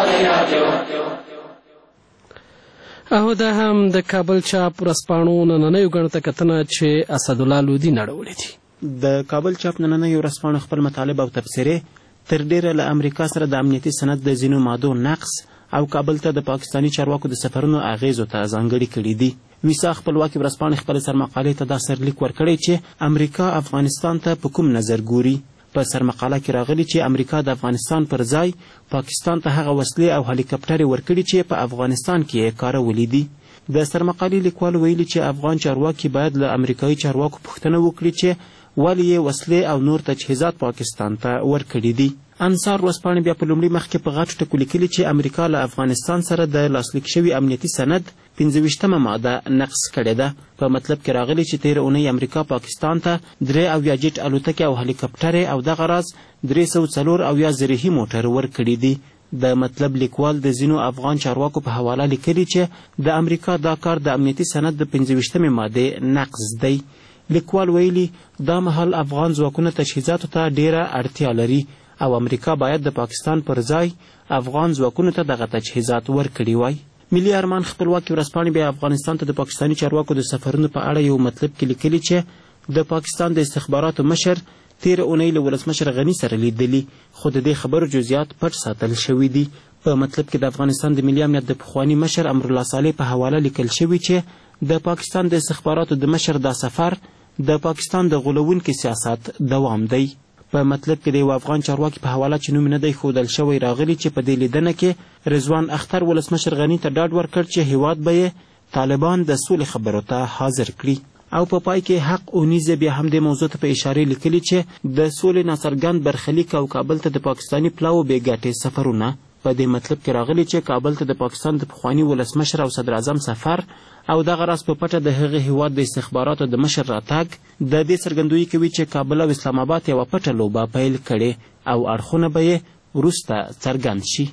او دا هم د کابل چاپ ورځپاڼو نننیو ګڼو ته کتنه چې اسدالله لودي نړولې دي. د کابل چاپ نننیو ورځپاڼو خپل مطالب او تبصرې تر ډیره له امریکا سره د امنیتي سند د ځینو مادو نقص او کابل ته د پاکستاني چارواکو د سفرونو اغیزو ته ځانګړي کړي دي. ویسا خپلواکي ورځپاڼې خپل سرمقالې ته دا سرلیک ورکړی چې امریکا افغانستان ته په کوم نظر ګوري. په سرمقاله کې راغلي چې امریکا د افغانستان پر ځای پاکستان ته هغه وسلې او هلیکاپټرې ورکړي چې په افغانستان کې یې کارولې دي. د سرمقالې لیکوال ویلي چې افغان چارواکي باید له امریکایي چارواکو پوښتنه وکړي چې ولې یې وسلې او نور تجهیزات پاکستان ته ورکړي دي. انصار ورځپاڼې بیا په لومړي مخ کې په غټو ټکو لیکلي چې امریکا له افغانستان سره د لاسلیک شوي امنیتي سند پنځه ویشتمه ماده نقض کړې ده. په مطلب کې راغلي چې تېره اونۍ امریکا پاکستان ته درې اویا جیټ الوتکې او هلیکاپټرې او دغه راز درې سوه څلور اویا زرهي موټر ورکړي دي. د مطلب لیکوال د ځینو افغان چارواکو په حواله لیکلي چې د امریکا دا کار د امنیتي سند د پنځه ویشتمې مادې نقض دی. لیکوال ویلي دا مهال افغان ځواکونه تجهیزاتو ته ډیره اړتیا لري او امریکا باید د پاکستان پر ځای افغان ځواکونو ته دغه تجهیزات ورکړي وای. ملي ارمان خپلواکي ورځپاڼې بیا افغانستان ته د پاکستاني چارواکو د سفرونو په اړه یو مطلب کې لیکلي چې د پاکستان د استخباراتو مشر تېره اونۍ له ولسمشر غني سره لیدلي، خو د دې خبرو جزئیات پټ ساتل شوي دي. په مطلب کې د افغانستان د ملي امنیت د پخواني مشر امرالله صالح په حواله لیکل شوي چې د پاکستان د استخباراتو د مشر دا سفر د پاکستان د غولونکي سیاست دوام دی. په مطلب کې د یو افغان چارواکي په حواله چې نوم نه دی ښودل شوی راغلي چې په دې لیدنه کې رضوان اختر ولسمشر غني ته ډاډ ورکړ چې هیواد به یې طالبان د سولې خبرو ته حاضر کړي. او په پای کې حق اونیزه بیا هم د موضوع ته په اشاره لیکلي چې د سولې ناڅرګند برخلیک او کابل ته د پاکستاني پلاو بې ګټې سفرونه. په دې مطلب کې راغلي چې کابل ته د پاکستان د پخواني ولسمشر او صدر اعظم سفر او دغه راز په پټه د هغه هیواد د استخباراتو د مشر راتګ د دې څرګندویي کوي چې کابل او اسلام آباد یوه پټه لوبه پیل کړې او اړخونه به یې وروسته څرګند شي.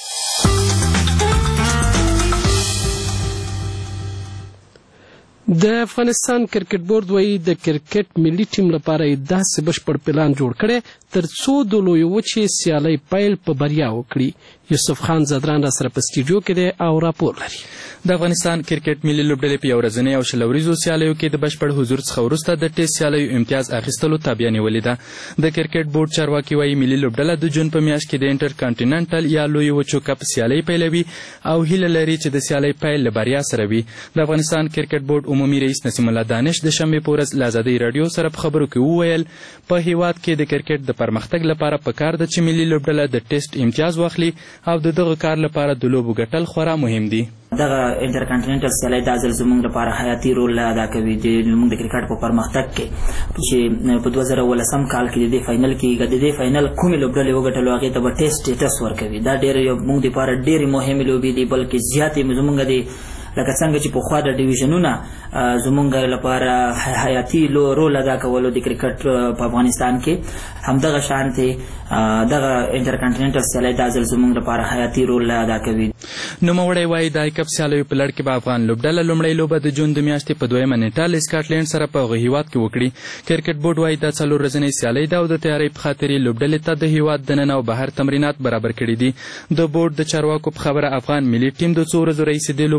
د افغانستان کرکټ بورډ وایي د کرکټ ملي ټیم لپاره یې داسې بشپړ پلان جوړ کړی تر څو د لویو وچې سیالۍ پیل په بریا وکړي. یوسف خان زدران را سره په سټوډیو کې دی او راپور لري. د افغانستان کرکټ ملي لوبډلې په یو ورځنۍ او شل ورځو سیالیو کې د بشپړ حضور څخه وروسته د ټیسټ سیالیو امتیاز اخیستلو تابیا نیولې ده. د کرکټ بورډ چارواکي وایي ملي لوبډله د جون په میاشت کې د انټر کانټیننټل یا لویو وچو کپ سیالۍ پیلوي او هیله لري چې د سیالۍ پیل له بریا سره وي. د افغانستان کرکټ بورډ عمومي رئیس نسیم الله دانش د شنبې په ورځ له ازادۍ راډیو سره په خبرو کې وویل په هیواد کې د کرکټ د پرمختګ لپاره پکار ده چې ملي لوبډله د ټیسټ امتیاز واخلي او د دغه کار لپاره د لوبو ګټل خورا مهم دي. دغه انټر کانټیننټل سیالۍ دا ځل زموږ لپاره حیاتي رول ادا کوي د زموږ د کرکټ په پرمختګ کې چې په دوه زره اوولسم کال کې د دې فاینل کې د دې فاینل کومې لوبډلې وګټلو هغې ته به ټیسټ سټیټس ورکوي. دا ډېر موږ دپاره ډېرې مهمې لوبې دي بلکې زیاتې زموږ د لکه څنګه چې پخوا د ډیویژنونه زموږ لپاره حیاتي رول ادا کولو د کرکټ په افغانستان کې همدغه شانتې دغه انټر کانټیننټل سیالۍ دا ځل زموږ لپاره حیاتي رول ادا کوي. نوموړی وایي د کپ سیالیو په لړ کې به افغان لوبډله لومړۍ لوبه د جون د میاشتې په دویمه نیټه له سکاټلینډ سره په هغه هیواد کې وکړي. کرکټ بورډ وایي دا څلور ورځنۍ سیالۍ ده او د تیارۍ په خاطر یې لوبډلې ته د هیواد دننه او بهر تمرینات برابر کړي دي. د بورډ د چارواکو په خبره افغان ملي ټیم د څو ورځو راهیسې دې لوبو ته د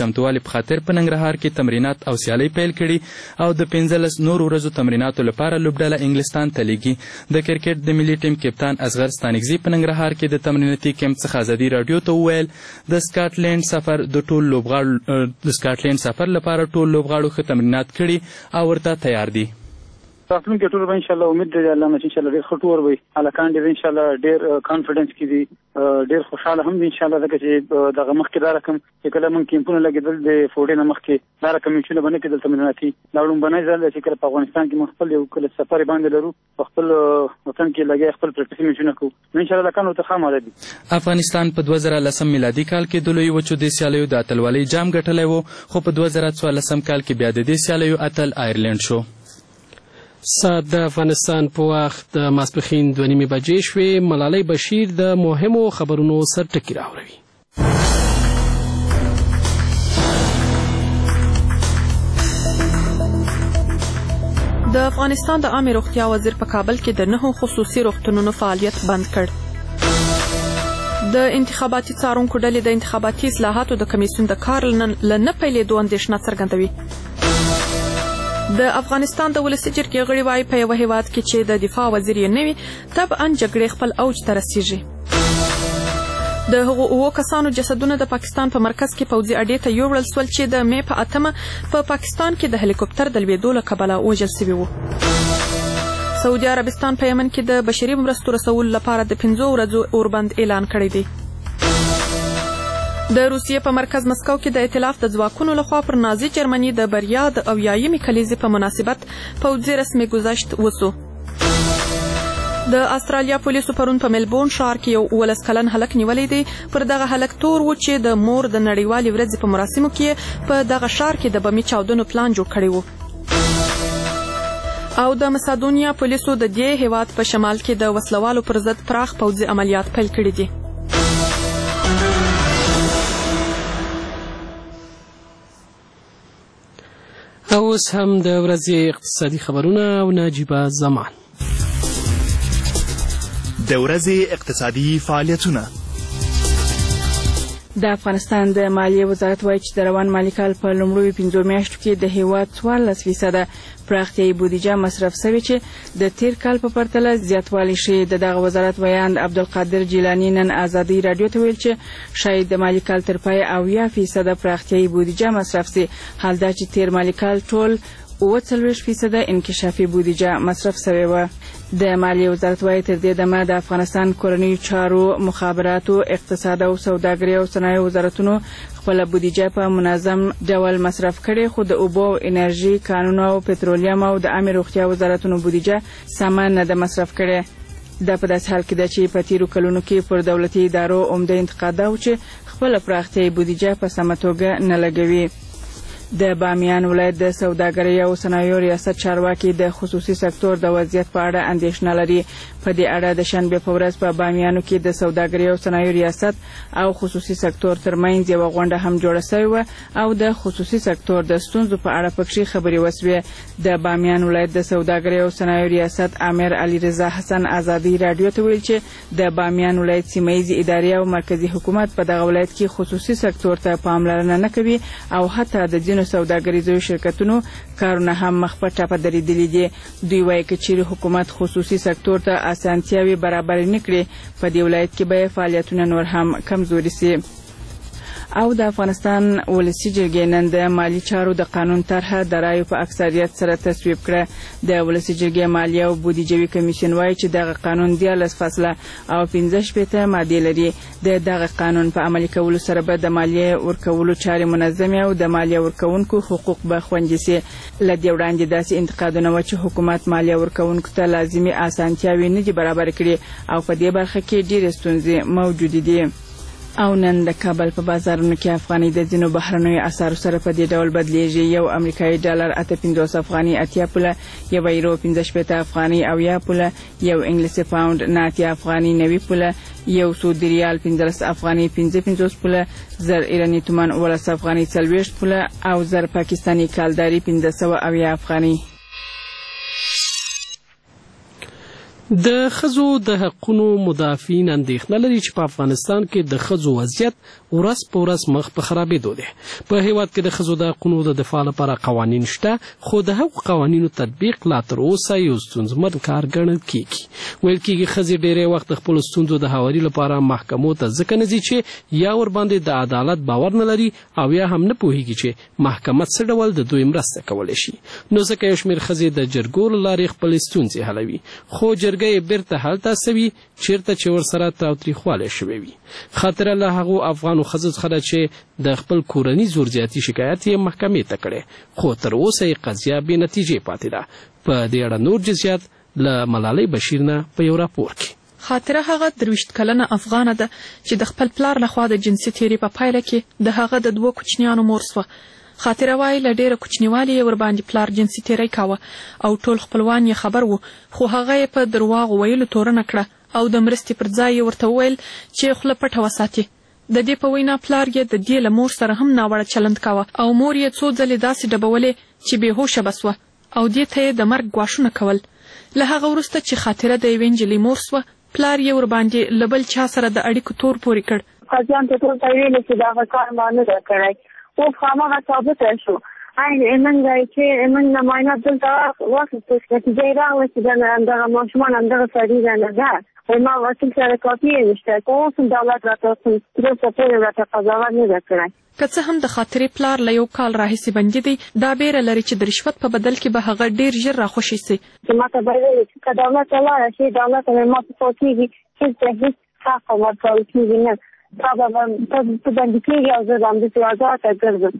چمتووالي په خاطر په ننګرهار کې تمرینات او سیالۍ پیل کړي او د پنځلس نورو ورځو تمریناتو لپاره لوبډله انګلستان ته لیږي. د کرکټ د ملي ټیم کپتان اصغر ستانکزي په ننګرهار کې د تمریناتي کیمپ څخه ازادي راډیو ته وویل د سکاټلینډ سفر د ټول لوبغاړو د سکاټلینډ سفر لپاره ټول لوبغاړو ښه تمرینات کړي او ورته تیار دي. راتلونکي ټور به ان شاء الله امید دی الله نه ان شاء الله ډېر ښه ټور وي. هلکان ډېر ان شاء الله ډېر کانفیډنس کې دي، ډېر خوشحاله هم دي ان شاء الله، ځکه چې دغه مخکې دا رقم چې کله موږ کیمپونه لګېدل د فوډې نه مخکې دا رقم میچونه به نه کېدل تمریناتي. دا لومړنی ځل دی چې کله په افغانستان کې موږ خپل یو کله سفر باندې لرو، په خپل وطن کې لګیا خپل پریکټیس میچونه کوو. نو ان شاء الله هلکان ورته ښه اماده دي. افغانستان په دوه زره لسم میلادي کال کې د لویو وچو د سیالیو د اتلولۍ جام ګټلی و، خو په دوه زره څوارلسم کال کې بیا د دې سیالیو اتل آیرلینډ شو. ساعت د افغانستان په وخت د ماسپښین دوه نیمې بجې شوې. ملالۍ بشیر د مهمو خبرونو سرټکي راوړوي. د افغانستان د عامې روغتیا وزیر په کابل کې د نهو خصوصي روغتونونو فعالیت بند کړ. د انتخاباتي څارونکو ډلې د انتخاباتي اصلاحاتو د کمیسیون د کار له نه پیلېدو اندېښنه څرګندوي. د افغانستان د ولسي جرګې غړي وایي په یوه هیواد کې چې د دفاع وزیر یې نه وي طبعا جګړې خپل اوج ته رسیږي. د هغو اوو کسانو جسدونه د پاکستان په مرکز کې پوځي اډې ته یوړل سول چې د مې په اتمه په پاکستان کې د هلیکوپټر د لوېدو له کبله وژل سوي وو. سعودي عربستان په یمن کې د بشري مرستو رسولو لپاره د پنځو ورځو اوربند اعلان کړی دی. د روسیې په مرکز مسکو کې د ائتلاف د ځواکونو لخوا پر نازي جرمني د بریا د اویایمې کلیزې په مناسبت پوځي رسمي ګذشت وسو. د استرالیا پولیسو پرون په ملبورن ښار کې یو اوولس کلن هلک نیولی دی. پر دغه هلک تور و چې د مور د نړیوالې ورځې په مراسمو کې په دغه ښار کې د بمي چاودنو پلان جوړ کړی و. او د مسادونیا پولیسو د دې هیواد په شمال کې د وسلوالو پر ضد پراخ پوځي عملیات پیل کړي دي. اوس هم د ورځې اقتصادي خبرونه او نجیبه زمان. د ورځې اقتصادي فعالیتونه. د افغانستان د مالیې وزارت وایي چې د روان مالي کال په لومړیو پنځو میاشتو کې د هیواد څوارلس فیصده پراختیایي بودیجه مصرف شوې چې د تیر کال په پرتله زیاتوالی شي. د دغه وزارت ویاند عبدالقادر جیلانی نن ازادي راډیو ته ویل چې شاید د مالي کال تر پایه اویا فیصده پراختیایي بودیجه مصرف شي، حال دا چې تیر مالي کال ټول اووه څلوېښت فیصده انکشافي بودیجه مصرف شوې وه. د مالیې وزارت وایي تر دې دمه د افغانستان کورنیو چارو، مخابراتو، اقتصاد او سوداګرۍ او صنایعو وزارتونو خپله بودیجه په منظم ډول مصرف کړې، خو د اوبو او انرژي، کانونو او پترولیم او د عامې روغتیا وزارتونو بودیجه سمه نه ده مصرف کړې. دا په داسې حال کې ده چې په تیرو کلونو کې پر دولتي ادارو عمده انتقاد ده چې خپله پراختیایي بودیجه په سمه توګه نه لګوي. د بامیان ولایت د سوداګرۍ او صنایعو ریاست چارواکي د خصوصي سکتور د وضعیت په اړه اندېښنه لري. په دې اړه د شنبې په ورځ په بامیانو کې د سوداګرۍ او صنایعو ریاست او خصوصي سکتور ترمنځ یوه غونډه هم جوړه شوې وه او د خصوصي سکتور د ستونزو په اړه پکښې خبرې وسوې. د بامیان ولایت د سوداګرۍ او صنایعو ریاست امیر علیرضا حسن ازادي راډیو ته ویل چې د بامیان ولایت سیمهیزې ادارې او مرکزي حکومت په دغه ولایت کې خصوصي سکتور ته پاملرنه نه کوي او حتی د ځینو سوداګریزو شرکتونو کارونه هم مخ په ټاپه درېدلي دي. دوی وایي که چیرې حکومت خصوصي سکتور ته اسانتیاوې برابرې نه کړي، په دې ولایت کې به فعالیتونه نور هم کمزوري سي. او د افغانستان ولسي جرګې نن د مالي چارو د قانون طرحه د رایو په اکثریت سره تصویب کړه. د ولسي جرګې مالیه او بودیجوي کمیسیون وایي چې دغه قانون دیارلس فصله او پنځه شپېته مادې لري. د دغه قانون په عملي کولو سره به د مالیې ورکولو چارې منظمې او د مالیه ورکوونکو حقوق به خوندي سي. له دې وړاندې داسې انتقادونه وه چې حکومت مالیه ورکوونکو ته لازمي اسانتیاوې نه دي برابر کړي او په دې برخه کې ډېرې ستونزې موجودې دي. او نن د کابل په بازارونو کې افغانۍ د ځینو بهرنیو اسعارو سره په دې ډول بدلیږي. یو امریکایي ډالر اته پنځوس افغانۍ اتیا پوله، یو یورو پنځه شپېته افغانۍ اویا پوله، یو انګلیسي پاونډ نه اتیا افغانۍ نوي پوله، یو سعودي ریال پنځلس افغانۍ پنځه پنځوس پوله، زر ایراني تومان اوولس افغانۍ څلوېښت پوله او زر پاکستاني کالداري پنځه سوه اویا افغانۍ. د ښځو د حقونو مدافعین اندېښنه لري چې په افغانستان کې د ښځو وضعیت ورځ په ورځ مخ په خرابېدو دی. په هېواد کې د ښځو د حقونو د دفاع لپاره قوانین شته، خو د هغو قوانینو تطبیق لا تر اوسه یو ستونزمن کار ګڼل کېږي. ویل کېږي ښځې ډېری وخت د خپلو ستونزو د هواري لپاره محکمو ته ځکه نه ځي چې یا ورباندې د عدالت باور نه لري او یا هم نه پوهېږي چې محکمه څه ډول د دوی مرسته کولی شي. نو ځکه یو شمېر ښځې د جرګو له لارې خپلې ستونزې حلوي، خو جرګه یې بیرته هلته استوي چیرته چې ورسره تاوتریخوالی شوی وي. خاطره له هغو افغانو ښځو څخه ده چې د خپل کورني زور زیاتي شکایت یې محکمې ته کړی، خو تر اوسه یې قضیه بې نتیجې پاتې ده. په دې اړه نور جزئیات له ملالۍ بشیر نه په یو راپور کې. خاطره هغه درویشت کلنه افغانه ده چې د خپل پلار لخوا د جنسي تیري په پایله کې د هغه د دوو کوچنیانو مور سوه. خاطره وایي له ډېره کوچنیوالي یې ورباندې پلار جنسي تیری کاوه او ټول خپلوان یې خبر وو، خو هغه یې په درواغو ویلو تورنه کړه او د مرستې پر ځای یې ورته وویل چې خوله پټه وساتي. د دې په وینا پلار یې د دې له مور سره هم ناوړه چلند کاوه او مور یې څو ځلې داسې ډبولې چې بېهوشه به سوه او دې ته یې د مرګ ګواښونه کول. له هغه وروسته چې خاطره د یوې نجلۍ مور سوه، پلار یې ورباندې له بل چا سره د اړیکو تور پورې کړ. قاضیان ته ټول ته ویلې چې دغه کار ما نه ده کړی، اوس هماغه ثابته شو. موږ چې موږ نه معاینات دلته واخیستو، نتیجه یې راغله چې دغه ماشومان همدغه سړي نه ده. ما وکیل سره کاپي یې نشته، خو اوس هم دولت راته تر اوسه پورې راته قضاوت نه ده کړی. که څه هم د خاطرې پلار له یو کال راهیسې بندي دی، دا بیره لري چې د رشوت په بدل کې به هغه ډېر ژر راخوشي سي. چې ما ته به یې ویل چې که دولت ته لاړه شي، دولت ته ما په پوه کېږي هېڅ ته هېڅ حق ورکول کېږي نه، تا به ته بندي کېږي او زه به همداسې ازاده ګرځم.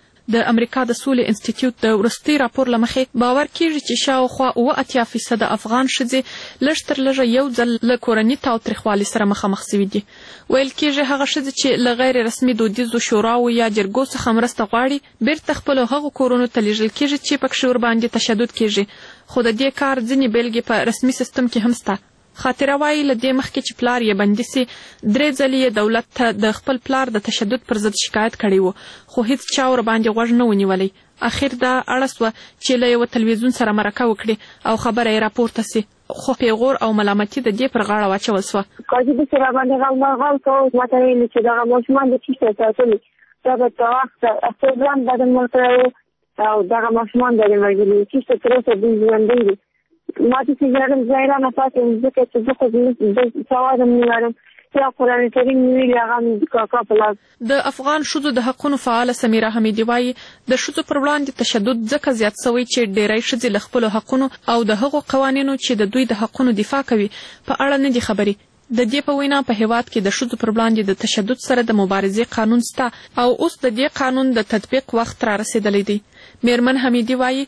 د امریکا د سولې انسټیټیوټ د وروستي راپور له مخې باور کېږي چې شاوخوا اوه اتیا فیصده افغان ښځې لږ تر لږه یو ځل له کورني تاوتریخوالي سره مخامخ سوي دي. ویل کېږي هغه ښځې چې له غیر رسمي دودیزو شوراو یا جرګو څخه مرسته غواړي بیرته خپلو هغو کورونو ته لیږل کېږي چې پکښې ورباندې تشدد کېږي، خو د دې کار ځینې بیلګې په رسمي سیستم کې هم سته. خاطره وایي له دې مخکې چې پلار یې بندي سي، درې ځلې یې دولت ته د خپل پلار د تشدد پر ضد شکایت کړی و، خو هیڅ چا ورباندې غوږ نه ونیولی. اخر دا اړه سوه چې له یوه تلویزیون سره مرکه وکړي او خبره یې راپورته سي، خو پیغور او ملامتي د دې پر غاړه واچول سوه. قاضي داسې راباندې غلمغال کوو، ما ته ویلي چې دغه ماشومان د چیشته ساتلي، دا به په وخت پروګرام به د ملکړی او دغه ماشومان به یې مرګلي، چیشته تر اوسه دوی ژوندی دي. ما داسې ژاړم ظاهرانه پاتې یم، ځکه چې زه خو سواد هم نه لرم، یا قرآن کریم مې ویلي هغه مې کاکا په لاس. د افغان ښځو د حقونو فعاله سمیره حمیدي وایي د ښځو پر وړاندې تشدد ځکه زیات سوی چې ډېری ښځې له خپلو حقونو او د هغو قوانینو چې د دوی د حقونو دفاع کوي په اړه نه دي خبرې. د دې په وینا په هېواد کې د ښځو پر وړاندې د تشدد سره د مبارزې قانون سته او اوس د دې قانون د تطبیق وخت را رسېدلی دی. میرمن حمیدي وایي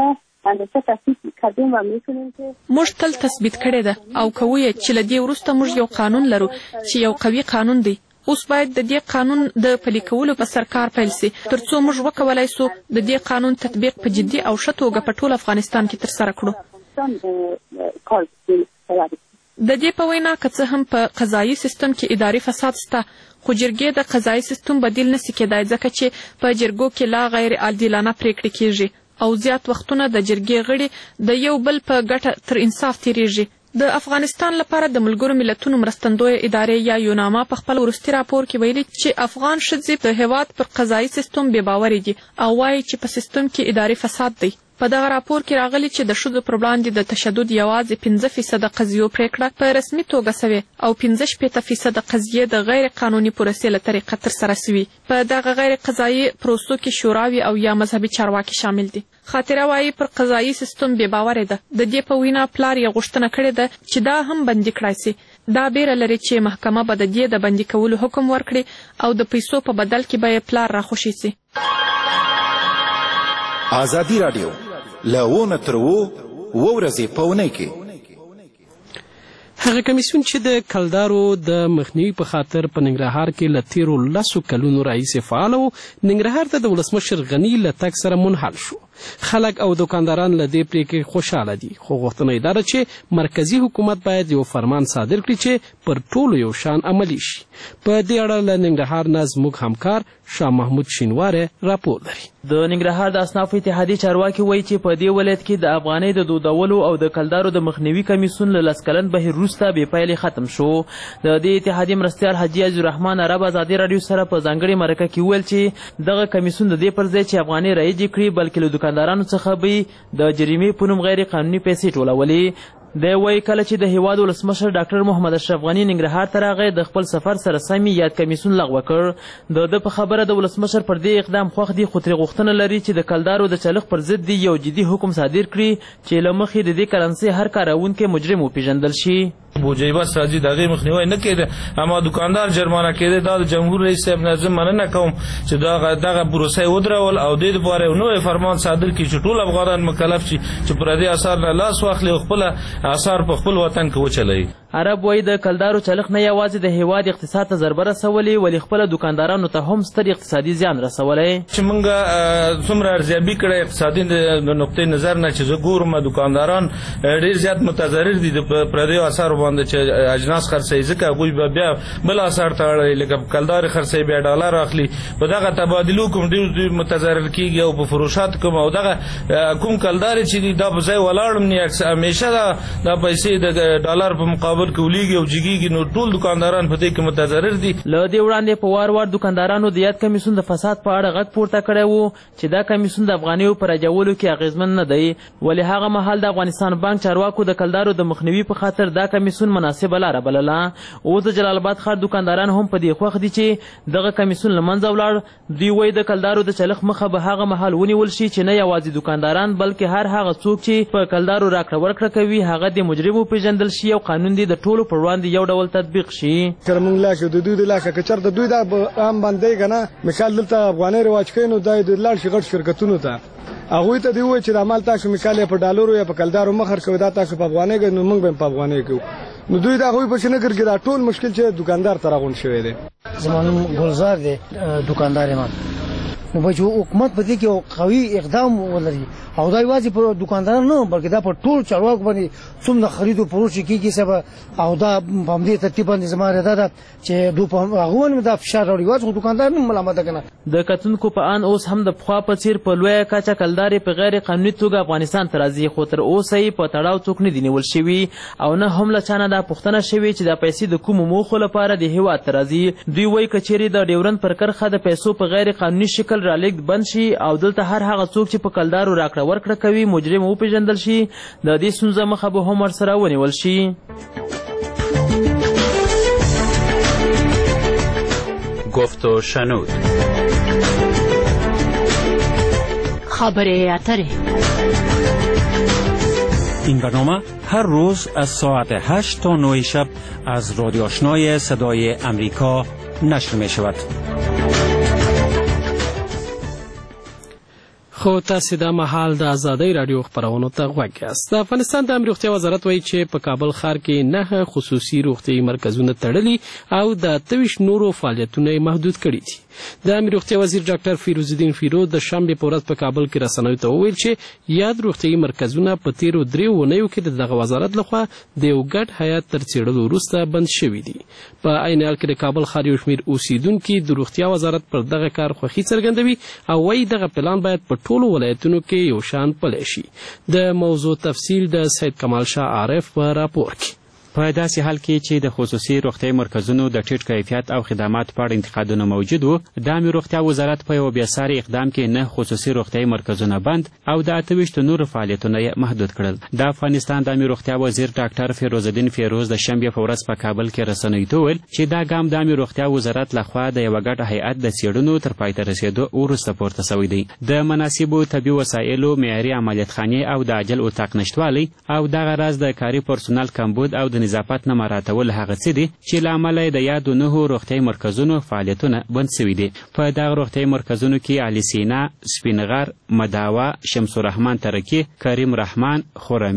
موږ تل تثبیت کړې ده او کوو یې چې له دې وروسته موږ یو قانون لرو چې یو قوي قانون دی. اوس باید د دې قانون د پلي کولو په سر کار پیل سي تر څو موږ وکولای سو د دې قانون تطبیق په جدي او ښه توګه په ټول افغانستان کې ترسره کړو. د دې په وینا که څه هم په قضایي سیستم کې اداري فساد سته، خو جرګې د قضایي سیستم بدیل نسي کېدای، ځکه چې په جرګو کې لا غیر عادلانه پریکړې کېږي او زیات وختونه د جرګې غړي د یو بل په ګټه تر انصاف تیریږي. د افغانستان لپاره د ملګرو ملتونو مرستندویه ادارې یا یوناما په خپل وروستي راپور کې ویلي چې افغان ښځې د هېواد پر قضایي سیستم بې باورې دي او وایي چې په سیستم کې اداري فساد دی. په دغه راپور کې راغلي چې د ښځو پر وړاندې د تشدد یوازې پنځه فیصده قضیو پریکړه په رسمي توګه سوې او پنځه شپېته فیصده قضیې د غیر قانوني پروسې له طریقه ترسره سوي. په دغه غیر قضایي پروسو کې شوراوي او یا مذهبي چارواکي شامل دي. خاطره وایي پر قضایي سیستم بې باورې ده. د دې په وینا پلار یې غوښتنه کړې ده چې دا هم بندي کړای سي. دا بیره لري چې محکمه به د دې د بندي کولو حکم ورکړي او د پیسو په بدل کې به یې پلار راخوشي سي. ازادي راډیو له اووه تر اووه اووه ورځې په اونۍ کې هغه کمیسیون چې د کلدارو د مخنیوي په خاطر په ننګرهار کې له تیرو لسو کلونو راهیسې فعال و، ننګرهار ته د ولسمشر غني له تګ سره منحل شو. خلک او دکانداران له دې پریکړې خوشحاله دي، خو غوښتنه یې دا ده چې مرکزي حکومت باید یو فرمان صادر کړي چې پر ټولو یو شان عملي شي. په دې اړه له ننګرهار نه زموږ همکار شاه محمود شینواره راپور لري. د ننګرهار د اصنافو اتحادیې چارواکي وایي چې په دې ولایت کې د افغانۍ د دودولو او د کلدارو د مخنیوي کمیسیون له لس کلن بهیر وروسته بې پیلې ختم شو. د دې اتحادیې مرستیال حاجي عزیزالرحمن عرب ازادي راډیو سره په ځانګړې مرکه کې وویل چې دغه کمیسیون د دې پر ځای چې افغانۍ رایجې کړي بلکې له دوکاندارانو څخه به د جریمې په نوم غیر قانوني پیسې ټولولې. دی وایي کله چې د هیواد ولسمشر ډاکټر محمد اشرف غني ننګرهار ته راغی د خپل سفر سره سم یاد کمیسیون لغوه کړ. د ده په خبره د ولسمشر پر دې اقدام خوښ دي خو ترې غوښتنه لري چې د کلدارو د چلښت پر ضد دي یو جدي حکم صادر کړي چې له مخې د دې کرنسۍ هر کاروونکی مجرم وپېژندل شي. بوجیبه راځي د هغې مخنیوی نه کېده اما دوکاندار جرمانه کېده. دا د جمهور رئیس صاحب نه زه مننه کوم چې دغه دغه پروسه یې ودرول او دې دپاره یو نوی فرمان صادر کړي چې ټول افغانان مکلف شي چې پردي اثار نه لاس واخلي او خپله اثار په خپل وطن کې وچلوي. عرب وایي د کلدارو چلښت نه یوازې د هیواد اقتصاد ته ضربه رسولې ولې خپله دوکاندارانو ته هم ستر اقتصادي زیان رسولی. چې موږ څومره ارزیابي کړی اقتصادي د نقطې نظر نه چې زه ګورم دوکانداران ډېر زیات متضرر دي د پردیو اثارو باندې چې اجناس خرڅوي ځکه هغوی به بیا بل اثار ته اړوي لکه کلدارې خرڅوي بیا ډالر اخلي په دغه تبادلو کوم ډېر متضرر کېږي او په فروشات کوم او دغه کوم کلدارې چې دي دا په ځای ولاړ نه همیشه دا پیسې د ډالر په مقابل کې ولیږي او جګیږي نو ټول دوکانداران په دې کې متضرر دي. له دې وړاندې په وار وار دوکاندارانو د یاد کمیسیون د فساد په اړه غږ پورته کړی و چې دا کمیسیون د افغانیو په راجولو کې اغېزمن نه دی ولې هغه مهال د افغانستان بانک چارواکو د کلدارو د مخنیوي په خاطر دا کمیسیون مناسبه لاره بلله. اوس د جلال آباد ښار دوکانداران هم په دې خوښ دي چې دغه کمیسیون له منځه ولاړ. دوی وایي د کلدارو د چلښت مخه به هغه مهال ونیول شي چې نه یوازې دوکانداران بلکې هر هغه څوک چې په کلدارو راکړه ورکړه کوي هغه د مجرم وپېژندل شي او قانون دی د ټولو پر وړاندې یو ډول تطبیق شي. تر موږ لا شو د دوی د لاکه کچر د دوی دا عام باندې کنه مثال دلته افغاني رواج کوي نو دا د لاړ شي غټ شرکتونو ته هغوی ته دی وایي چې د مال تاسو مثال په ډالرو یا په کلدارو مخر کوي دا تاسو په افغانۍ کوي نو موږ به په افغانۍ کوو نو دوی دا هغوی په شنه ګرځي دا ټول مشکل چې دکاندار ته راغون شوی دی. زمونږ ګلزار دی دکاندار یم نو به چې حکومت په دې کې قوي اقدام ولري او دا یوازې په دکاندارانو نه بلکې دا په ټول چارواکو باندې څومره خرید او فروش کېږي سبا او دا په همدې ترتیب باندې زما اراده ده چې دوی په هغو باندې دا فشار راوړي یوازې خو دوکاندار نه ملامته که نه. د کتونکو په ان اوس هم د پخوا په څېر په لویه کچه کلدارې په غیر قانوني توګه افغانستان ته راځي خو تر اوسه یې په تړاو څوک نه دي نیول شوي او نه هم له چا نه دا پوښتنه شوې چې دا پیسې د کومو موخو لپاره د هېواد ته راځي. دوی وایي که چیرې د ډیورند پر کرښه د پیسو په غیر قانوني شکل رالېږد بند شي او دلته هر هغه څوک چې په کلدارو راکړه ورکړه کوي مجرم وپېژندل شي د دې ستونزه مخه به هم ورسره ونیول شي. گفت و شنود خبر اتره. این برنامه هر روز از ساعت هشت تا نه شب از رادیو آشنای صدای امریکا نشر می شود. خو تاسو د مهال د ازادۍ رادیو خبرونو ته غوږ یاست. د افغانستان د امنیتي روغتیا وزارت وایي چې په کابل ښار کې نه خصوصي روغتیایي مرکزونه تړلي او د اته ویشت نورو فعالیتونه یې محدود کړي دي. د امنیتي روغتیا وزیر ډاکټر فیروز الدین فیروز د شنبې په ورځ په کابل کې رسنیو ته وویل چې یاد روغتیایي مرکزونه په تیرو دریو اونیو کې د دغه وزارت لخوا د یو ګډ هیات تر څېړلو وروسته بند شوي دي. په عین حال کې د کابل ښار یو شمېر اوسیدونکي د روغتیا وزارت پر دغه کار خوښي څرګندوي او وایي دغه پلان باید په ټولو ولایتونو کې یو شان پلی شي. د موضوع تفصیل د سید کمال شاه عارف په راپور کې. په داسې حال کې چې د خصوصي روغتیایي مرکزونو د ټیټ کیفیت او خدماتو په اړه انتقادونه موجود وو د امنیتي روغتیا وزارت په یو بېساري اقدام کې نه خصوصي روغتیایي مرکزونه بند او د اته ویشتو نورو فعالیتونه یې محدود کړل. د افغانستان د امنیتي روغتیا وزیر ډاکټر فیروز الدین فیروز د شنبې په ورځ په کابل کې رسنیو ته وویل چې دا ګام د امنیتي روغتیا وزارت لخوا د یوه ګډ هیئت د څېړنو تر پای ته رسېدو وروسته پورته سوی دی. د مناسبو طبي وسایلو معیاري عملیاتخانې او د عاجل اتاق نشتوالی او دغه راز د کاري پرسونل کمبود او د نظافت نه مراعاتول هغه څه دي چې له امله یې د یادو نهو روغتیایي مرکزونو فعالیتونه بند سوي دي. په دغه روغتیایي مرکزونو کې علي سینا، سپینغر، مداوا، شمس الرحمن ترکي، کریم رحمان، خرمي،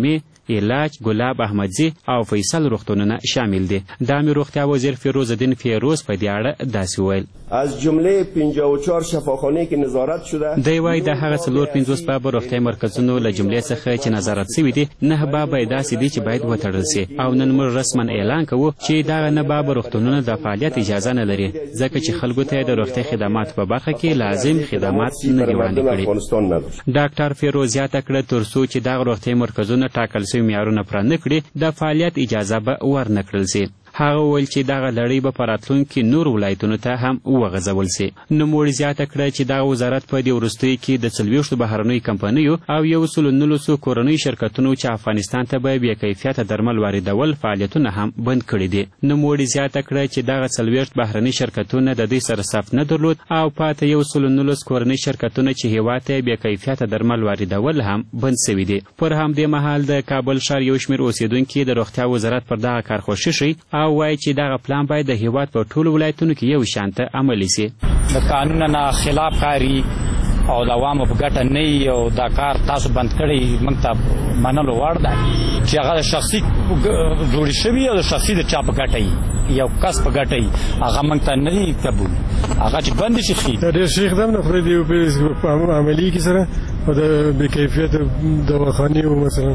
علاج، ګلاب احمدزي او فیصل روغتونونه شامل دي. د عامه روغتیا وزیر فیروز الدین فیروز په دې اړه داسې ویل: از جمله پنځه و چهار شفاخانه کې نظارت شده. دی وایي د هغه څلور پنځوس بابه روغتیايي مرکزونو له جملې څخه چې نظارت شوي دي، نه بابه داسې دي چې باید وتړل سي او نن موږ رسما اعلان کوو چې دغه نه بابه روغتونونه د فعالیت اجازه نه لري، ځکه چې خلکو ته د روغتیا خدمات په برخه کې لازم خدمات نه دي وړاندې کړي. ډاکټر فیروز زیاته کړه تر څو چې دغه روغتیايي مرکزونه ټاکل شوي معیارونه پوره نه کړي، د فعالیت اجازه به ورنه کړل سي. هغه ویل چې دغه لړۍ به په راتلونکي نور ولایتونو ته هم وغځول سي. نوموړي زیاته کړه چې دغه وزارت په دې وروستیو کې د څلوېښتو بهرنیو کمپنیو او یو سلو نولسو کورنیو شرکتونو چې افغانستان ته به بې کیفیته درمل واردول فعالیتونه هم بند کړي دي. نوموړي زیاته کړه چې دغه څلوېښت بهرني شرکتونه د دوی سره صف نه درلود او پاته یو سلو نولس کورني شرکتونه چې هېواد ته بې کیفیته درمل واردول هم بند سوي دي. پر همدې مهال د کابل ښار یو شمېر اوسېدونکي د روغتیا وزارت پر دغه کار خوښي ښیي او وایي چې دغه پلان باید د هېواد په ټولو ولایتونو کې یو شان ته عملي سي. د قانون نه خلاف کاري او د عوامو په ګټه نه وي او دا کار تاسو بند کړی موږ ته منلو وړ ده چې هغه د شخصي جوړې شوي او د شخصي د چا په ګټه وي، یو کس په ګټه وي، هغه موږ ته نه دي قبول، هغه چې بند شي ښي. دا ډېر ښه اقدام ده، خدای دې په عملي کې سره او د بې کیفیته دواخانې او مثلا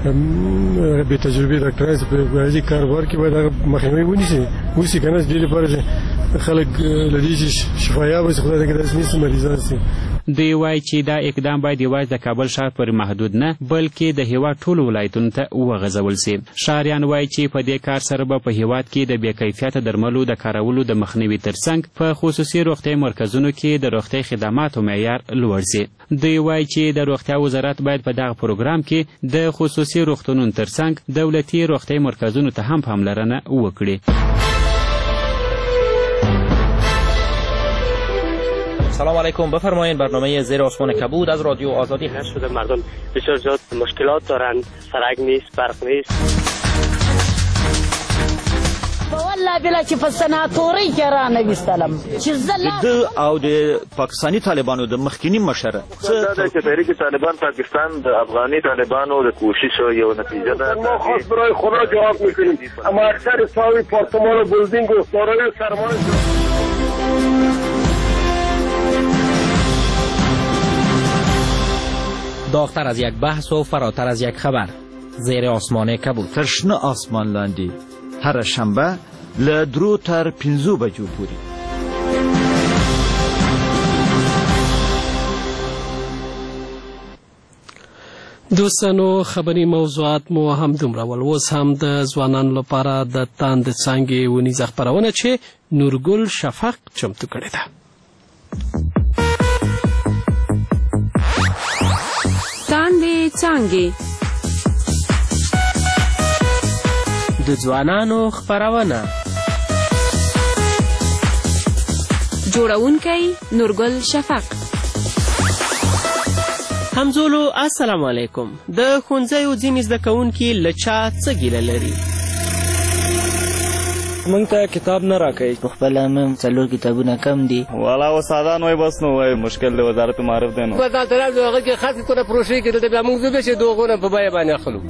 بې تجربې ډاکټران چې په ریاضي کاروبار کې باید هغه مخنیوی ونیسي وسي که نه دې لپاره چې خلک له دې چې شفایاب شي، خدای دې داسې نه شي مریضان شي. دوی وایي چې دا اقدام باید یوازې د کابل ښار پورې محدود نه بلکې د هېواد ټولو ولایتونو ته وغځول سي. ښاریان وایي چې په دې کار سره به په هېواد کې د بې کیفیته درملو د کارولو د مخنیوي ترڅنګ په خصوصي روغتیايي مرکزونو کې د روغتیايي خدماتو معیار لوړ سي. دوی وایي چې د روغتیا وزارت باید په دغه پروګرام کې د خصوصي روغتونونو ترڅنګ دولتي روغتیايي مرکزونو ته هم پاملرنه وکړي. سلام علیکم، بفرمایید. برنامه زیر آسمان کبود از رادیو آزادی هست. شده مردم بسیار زیاد مشکلات دارند، سرک نیست، برق نیست. والله بلا چې په سناتورۍ کې رانویستلم چې زه د او د پاکستاني طالبانو د مخکینی مشره دا د چې تحریک طالبان پاکستان د افغاني طالبانو د کوشش یو نتیجه ده. ما خاص برای خدا جواب میکنیم، اما اکثر ساوی پارتمان و بلدینگ و دارای سرمایه داغتر از یک بحث و فراتر از یک خبر. زیر آسمان کبود. ترشنه آسمان لاندی هر شنبه له درو تر پنځو بجو پورې. دوستانو خبري موضوعات مو هم دومره ول. اوس هم د ځوانانو لپاره د تاند څانګې ونیزه خپرونه چې نورګل شفق چمتو کړې ده. تاند څانګې د ځوانانو خپرونه. جوړونکی نورګل شفق. همزولو السلام علیکم. د ښوونځیو ځینې زده کوونکي له چا څه ګیله لري؟ موږ ته کتاب نه راکوي. په خپله مې څلور کتابونه کم دي. والا استادان وایي بس نو وایي مشکل دی، وزارت معارف دی نو په دا طرف د هغه کې خاص کنه پروژې کې د بیا موږ زه به چې دوغونه په بیه باندې اخلو.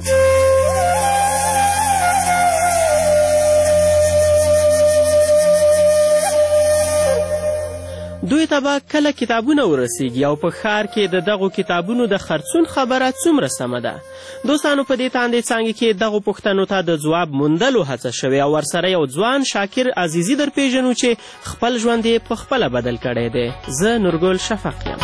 دوی ته به کله کتابونه ورسیږي او په ښار کې د دغو کتابونو د خرڅون خبره څومره سمه ده؟ دوستانو په دې تاندې څانګې کې دغو پوښتنو ته د ځواب موندلو هڅه شوې او ورسره یو ځوان شاکر عزیزي در پیژنو چې خپل ژوند یې په خپله بدل کړی دی. زه نورګل شفق یم.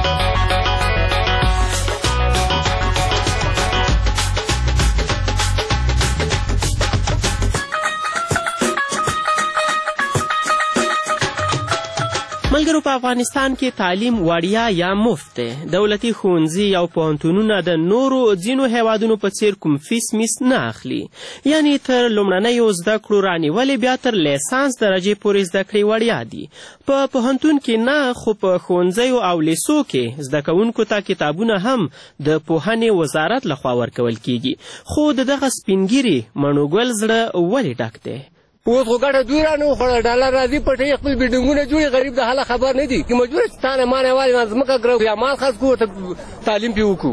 ملګرو، په افغانستان کې تعلیم وړیا یا مفت دی. دولتي ښوونځي او پوهنتونونه د نورو ځینو هیوادونو په څیر کوم فیس میس نه اخلي، یعنې تر لومړنیو زده کړو رانیولې بیا تر لیسانس درجې پورې زده کړې وړیا دي. په پوهنتون کې نه، خو په ښوونځیو او لیسو کې زده کوونکو ته کتابونه هم د پوهنې وزارت لخوا ورکول کیږي. خو د دغه سپینګیري مڼوګل زړه ولې ډک دی؟ اوس خو ګټه دوی را نه وخوړه، ډالر راځي پټوي خپل بلډینګونه جوړي، غریب د حاله خبر نه دي چې مجبور چې تا نه ما نه والې ما ځمکه ګرو یا مال خرڅ کړو ورته تعلیم پرې وکړو.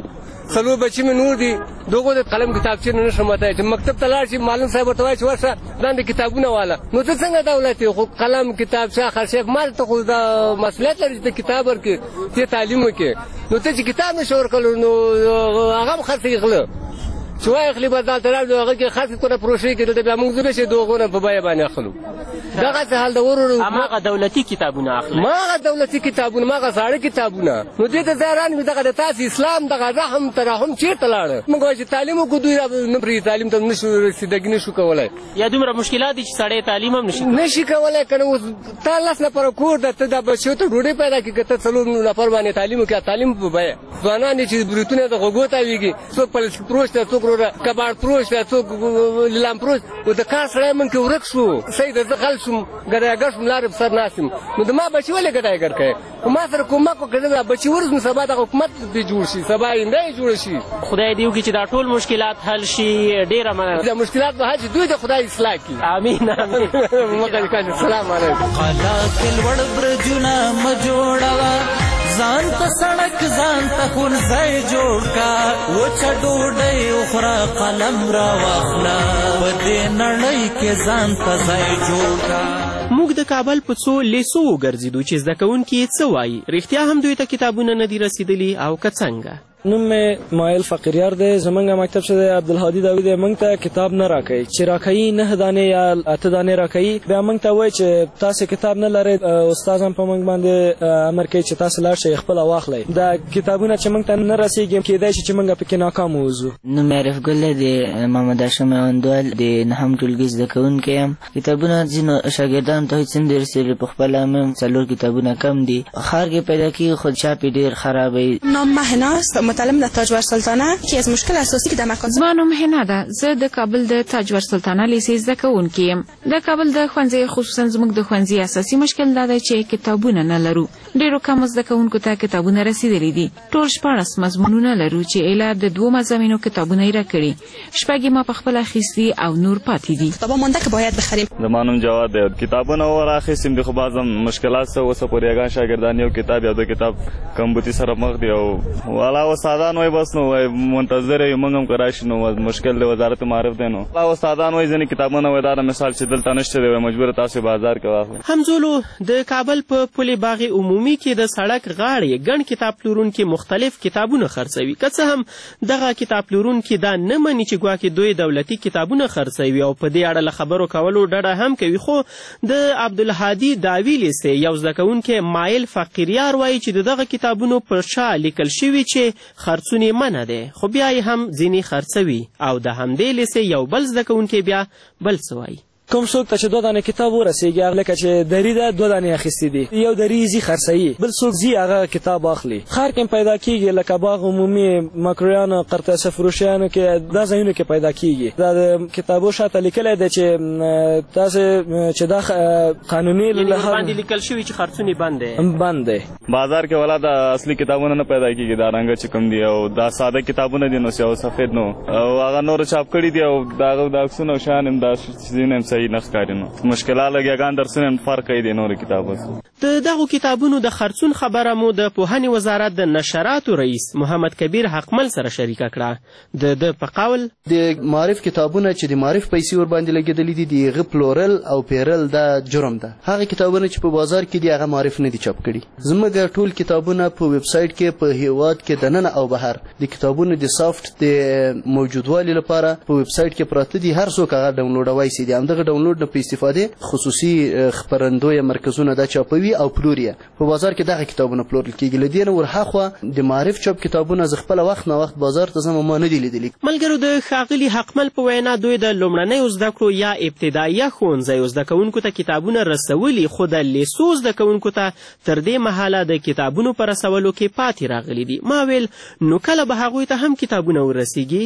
څلور بچي مې نور دي دغو د قلم کتابچې نه نشم وتلی چې مکتب ته لاړ شي معلم صاحب ورته وایي چې ورشه دا د کتابونه واله نو ته څنګه دولت یې خو قلم کتابچه خرشیف مال ته خو دا مسؤلیت لري چې ته کتاب ورکړې ته تعلیم وکړې نو ته چې کتاب نشې ورکړلی نو هغه هم خرڅوي غله چې وایي اخلي به ځان ته راوړي هغه کې خاصې کونه پروشې کې دلته بیا موږ زه بشي دغونه په بیه باندې اخلو دغسې حال د ورور هماغه دولتي کتابونه اخلئ ما هغه دولتي کتابونه ما هغه ساړه کتابونه نو دې ته ځای رانوي دغه د تاسې اسلام دغه رحم ترحم چېرته لاړه موږ وایو چې تعلیم وکړو دوی نه پرېږدي تعلیم ته نشو رسېدګي نشو کولی یا دومره مشکلات دي چې سړی تعلیم هم نشي نشي کولی که نه اوس تا لس نفره کور ده ته دا بچیو ته ډوډۍ پیدا کړي که ته څلور نفر باندې تعلیم وکړه تعلیم په بیه ځوانان دي چې بریتونه د غوږو تاویږي څوک پلسټیک فروش دی څوک کباړ فروش دی څوک لیلام فروش و د کار سړی من کې ورک شو صحیح ده زه غل شوم ګډایګر شوم لارې په سر ناست یم نو د ما بچي ولې ګډایګر کوې خو ما سره کومک وکړه دا بچي ورځ نو سبا دغه حکومت دې جوړ شي سبا آینده یې جوړه شي خدای دې وکړي چې دا ټول مشکلات حل شي ډېره مننه دا مشکلات به حل شي دوی د خدای اصلاح کړي امین امین مګر کاش سلام علیکم قلا کې لوړ برجونه مه جوړوه ځان ته سړک ځان ته ښوونځی جوړ کا وچه ډوډۍ وخوره قلم راواخله په دې نړۍ کې ځان ته ځای جوړ کا موږ د کابل په څو لیسو وګرځېدو چې زده کوونکي یې څه وایي رښتیا هم دوی ته کتابونه نه دي رسېدلي او که څنګه نوم مې مایل فقیریار دی زمونږ مکتب چې دی عبدالهادي داوود یې موږ ته کتاب نه راکوي چې راکوي نهه دانې یا اته دانې راکوي بیا موږ ته وایي چې تاسې کتاب نه لرئ استاد هم په موږ باندې امر کوي چې تاسې لاړ شئ خپله واخلئ دا کتابونه چې موږ ته نه رسېږي کیدای شي چې موږ پکې ناکام ووځو نوم مې عارف ګل دی د محمد هاشم میوندوال د نهم ټولګي زده کوونکی یم کتابونه ځینو شاګردانو ته هېڅ هم دي رسېدلي په خپله هم څلور کتابونه کم دي ښار کې پیدا کېږي خو چاپ یې ډېر خرابوي نام مهناست متعلم در تاجور سلطانه که از مشکل اساسی که در مکان زما نوم هنا ده زه د کابل د تاجور سلطانه لیسې زده کوونکی یم د کابل د ښوونځي خصوصا زموږ د ښوونځي اساسي مشکل دا دی چې کتابونه نه لرو ډېرو کمو زده کوونکو ته کتابونه رسېدلي دي ټول شپاړس مضمونونه لرو چې ایله د دوو مضامینو کتابونه یې راکړي شپږ یې ما پخپله اخیستي او نور پاتې دي کتابا مانده که باید بخریم زما نوم جواد دی کتابونه وراخیستیم دي خو بعض مشکلات سه اوسه پورې یګان شاګردان یو کتاب یا دو کتاب کمبودي سره مخ دي او والا استادان وایي بس نو وایي منتظر یو موږ هم که راشي نو مشکل دی وزارت معارف دی نو استادان وایي ځینې کتابونه وایي دا مثال چې دلته نشته دی وایي مجبور تاسو بازار کې واخلئ همزولو د کابل په پل باغ عمومي کې د سړک غاړې ګڼ کتاب پلورونکي مختلف کتابونه خرڅوي که څه هم دغه کتاب پلورونکي دا نه مني چې ګواکې دوی دولتي کتابونه خرڅوي او په دې اړه له خبرو کولو ډډه هم کوي خو د عبدالهادي داوی لیسې یو زده کوونکی مایل فقیریار وایي چې د دغه کتابونو پر شا لیکل شوي چې خرڅون یې منع دی خو بیا یې هم ځینې خرڅوي او د همدې لیسې یو بل زده کوونکی بیا بل څه وایي کوم څوک ته چې دوه دانې کتاب ورسېږي لکه چې دري ده دوه دانې اخیستې دي یو دري ځي خرڅوي بل څوک ځي هغه کتاب اخلي ښار کې پیدا کېږي لکه باغ عمومي مکرویانو قرطاسه فروشیانو کې دا ځایونو کې پیدا کېږي دا د کتابو شاته لیکلی دی چې تاسې چې دا قانوني باندې لیکل شوي چې خرڅون یې بند دی بند دی بازار کې ولا د اصلي کتابونه نه پیدا کېږي دا رنګه چې کوم دي او دا ساده کتابونه دي نو سیاو سفید نو او هغه نور چاپ کړي دي او دا د عکسونه او شیان هم دا ځینې هم صحیح نه ښکاري نو مشکلات لګیاګان درسونه هم فرق کوي د نورو کتابو د دغو کتابونو د خرڅون خبره مو د پوهنې وزارت د نشراتو رئیس محمد کبیر حقمل سره شریکه کړه د ده په قول د معارف کتابونه چې د معارف پیسې ورباندې لګېدلې دي د هغه پلورل او پیرل دا جرم ده هغه کتابونه چې په بازار کې دي هغه معارف نه دي چاپ کړي زموږ ټول کتابونه په ویب سایټ کې په هیواد کې دننه او بهر د کتابونو د سافت د موجودوالي لپاره په ویب سایټ کې پراته دي هر څوک هغه ډاونلوډوای شي همدغه ډاونلوډ نه په استفادې خصوصي خپرندوی مرکزونه دا چاپوي او پلوري په بازار کې دغه کتابونه پلورل کېږي له دې نه ورهاخوا د معارف چاپ کتابونه زه خپله وخت نه وخت بازار ته ځم ما نه دي لیدلي ملګرو د ښاغلي حقمل په وینا دوی د لومړنیو زده کړو یا ابتدایه ښوونځیو زده کوونکو ته کتابونه رسولي خو د لیسو زده کوونکو ته تر دې مهاله د کتابونو په رسولو کې پاتې راغلي دي ما ویل نو کله به هغوی ته هم کتابونه ورسیږي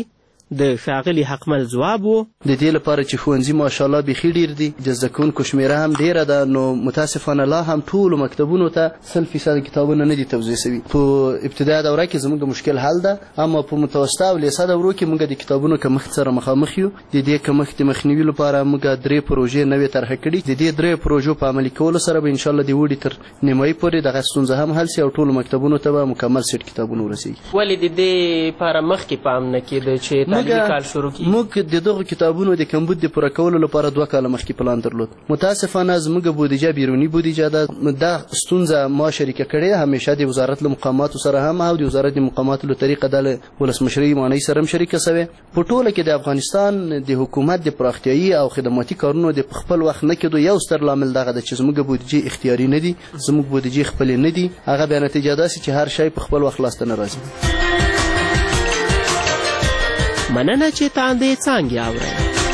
د ښاغلي حقمل ځواب و د دې لپاره چې ښوونځي ماشاءالله بیخي ډېر دي، د زده کوونکو شمېره هم ډېره ده، نو متاسفانه لا هم ټولو مکتبونو ته سل فیصده کتابونه نه دي توزیع سوي. په ابتدایي دوره کې زموږ مشکل حل ده، اما په متوسطه او لیسه دورو کې موږ د کتابونو کمښت سره مخامخ یو. د دې کمښت د مخنیوي لپاره موږ درې پروژې نوې طرحه کړي. د دې درې پروژو په عملي کولو سره به انشاءالله د اوړي تر نیمایي پورې دغه ستونزه هم حل سي او ټولو مکتبونو ته به مکمل سیټ کتابونه ورسیږي. ولې د دې لپاره مخکې پام نه کېده چې تعلیمي کال شروع کړي؟ موږ د دغو کتابونو د کمبود د پوره کولو لپاره دوه کاله مخکې پلان درلود. متاسفانه زموږ بودیجه بیروني بودیجه ده. دا ستونزه ما شریکه کړې همیشه د وزارت له مقاماتو سره هم او د وزارت د مقاماتو له طریقه د ولسمشرۍ مانۍ سره هم شریکه سوې. په ټوله کې د افغانستان د حکومت د پراختیایي او خدماتي کارونو د خپل وخت نه کېدو یو ستر لامل دغه ده چې زموږ بودیجې اختیاري نه دي، زموږ بودیجې خپلې نه دي. هغه بیا نتیجه داسې چې هر شی په خپل وخت لاسته نه راځي. مننه چې تاندې څانګې اورئ.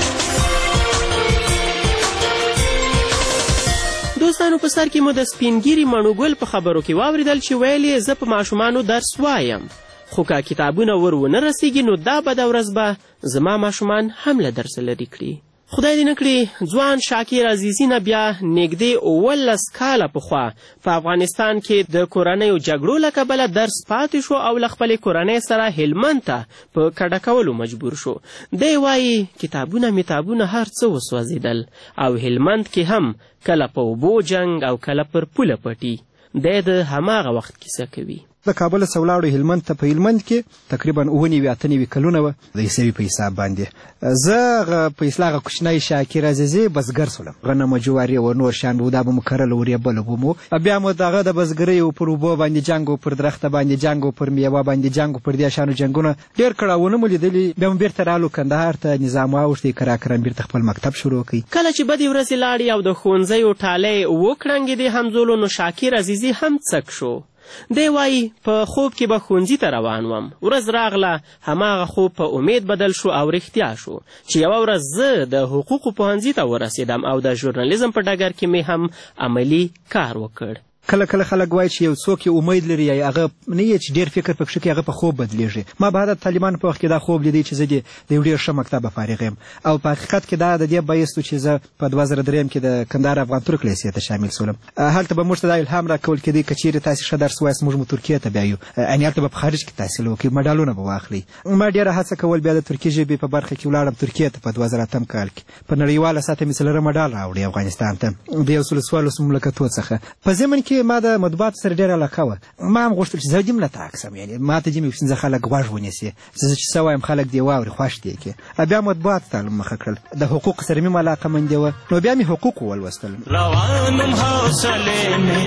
دوستانو په سر کې مو د سپینګیري مڼوګل په خبرو کې واورېدل چې ویل یې زه په ماشومانو درس وایم، خو که کتابونه ور ونه رسیږي نو دا بده ورځ به زما ماشومان هم له درسه لرې کړي. خدای دې نه کړي ځوان شاکر عزیزي نه بیا نږدې اوولس کاله پخوا په افغانستان کې د کورنیو جګړو له کبله درس پاتې شو او له خپلې کورنۍ سره هلمند ته په کډه کولو مجبور شو. دی وایي کتابونه میتابونه هر څه وسوځېدل او هلمند کې هم کله په اوبو جنګ او کله پر پوله پټي. دی د هماغه وخت کیسه کوي. د کابل څخه ولاړو هلمند ته. په هلمند کې تقریبا اوه نوي اته نوي کلونه وه د عیسوي په حساب باندې. زه هغه په اصطلاح هغه کوچنی شاکر عزیزي بزګر سولم. غنم جواري او نور شیان به دا به مو کرل او ریبل به مو بیا مو دغه د بزګرۍ او پر اوبو باندې جنګ او پر درخته باندې جنګ او پر میوه باندې جنګ او پر دې شیانو جنګونه ډېر کړاوونه مو لیدلي. بیا مو بیرته رالو کندهار ته، نظام واوښتی، کراکرم بیرته خپل مکتب شروع کړي. کله چې بدې ورځې لاړې او د ښوونځیو ټالۍ وکړنګېدې همزولو نو شاکر عزیزي هم څک شو. دی وایي په خوب کې به ښوونځي ته روان وم، ورځ راغله هماغه خوب په امید بدل شو او رښتیا شو چې یوه ورځ زه د حقوقو پوهنځي ته ورسېدم او د ژورنالیزم په ډګر کې مې هم عملي کار وکړ. کله کله خلک وایي چې یو څوک امید لري یا هغه نه یې چې ډېر فکر پکې کوي هغه په خوب بدلیږي. ما به د طالبانو په وخت کې دا خوب لیدی چې زه د یو ډېر ښه مکتبه فارغ یم او په حقیقت کې دا د دې باعث و چې زه په دوه زره درېیم کې د کندهار افغان ترک لیسې ته شامل شولم. هلته به موږ ته دا الهام راکول کېدی که چیرې تاسې ښه درس وایاست موږ مو ترکیې ته بیایو، یعنې هلته به په خارج کې تحصیل وکړئ، مډالونه به واخلئ. ما ډېره هڅه کول بیا د ترکي ژبې په برخه کې ولاړم ترکیې ته په دوه زره اتم کال کې. په نړیواله سطحه مې څلورم مډال راوړی افغانستان ته د یو سلو څوارلسو مملکتونو څخه. په ضمن کې ما د مطبوعاتو سره ډېره علاقه وه. ما هم غوښتل چې زه دې له تاک سم، یعنې ما ته دې مې پنځه خلک غوږ ونیسي، زه چې څه وایم خلک دې واوري خوښ دې کړي. بیا مطبوعاتو ته مخه کړل. د حقوق سره مې علاقمندي وه نو بیا مې حقوق ولوستل. روانم حوصلې مې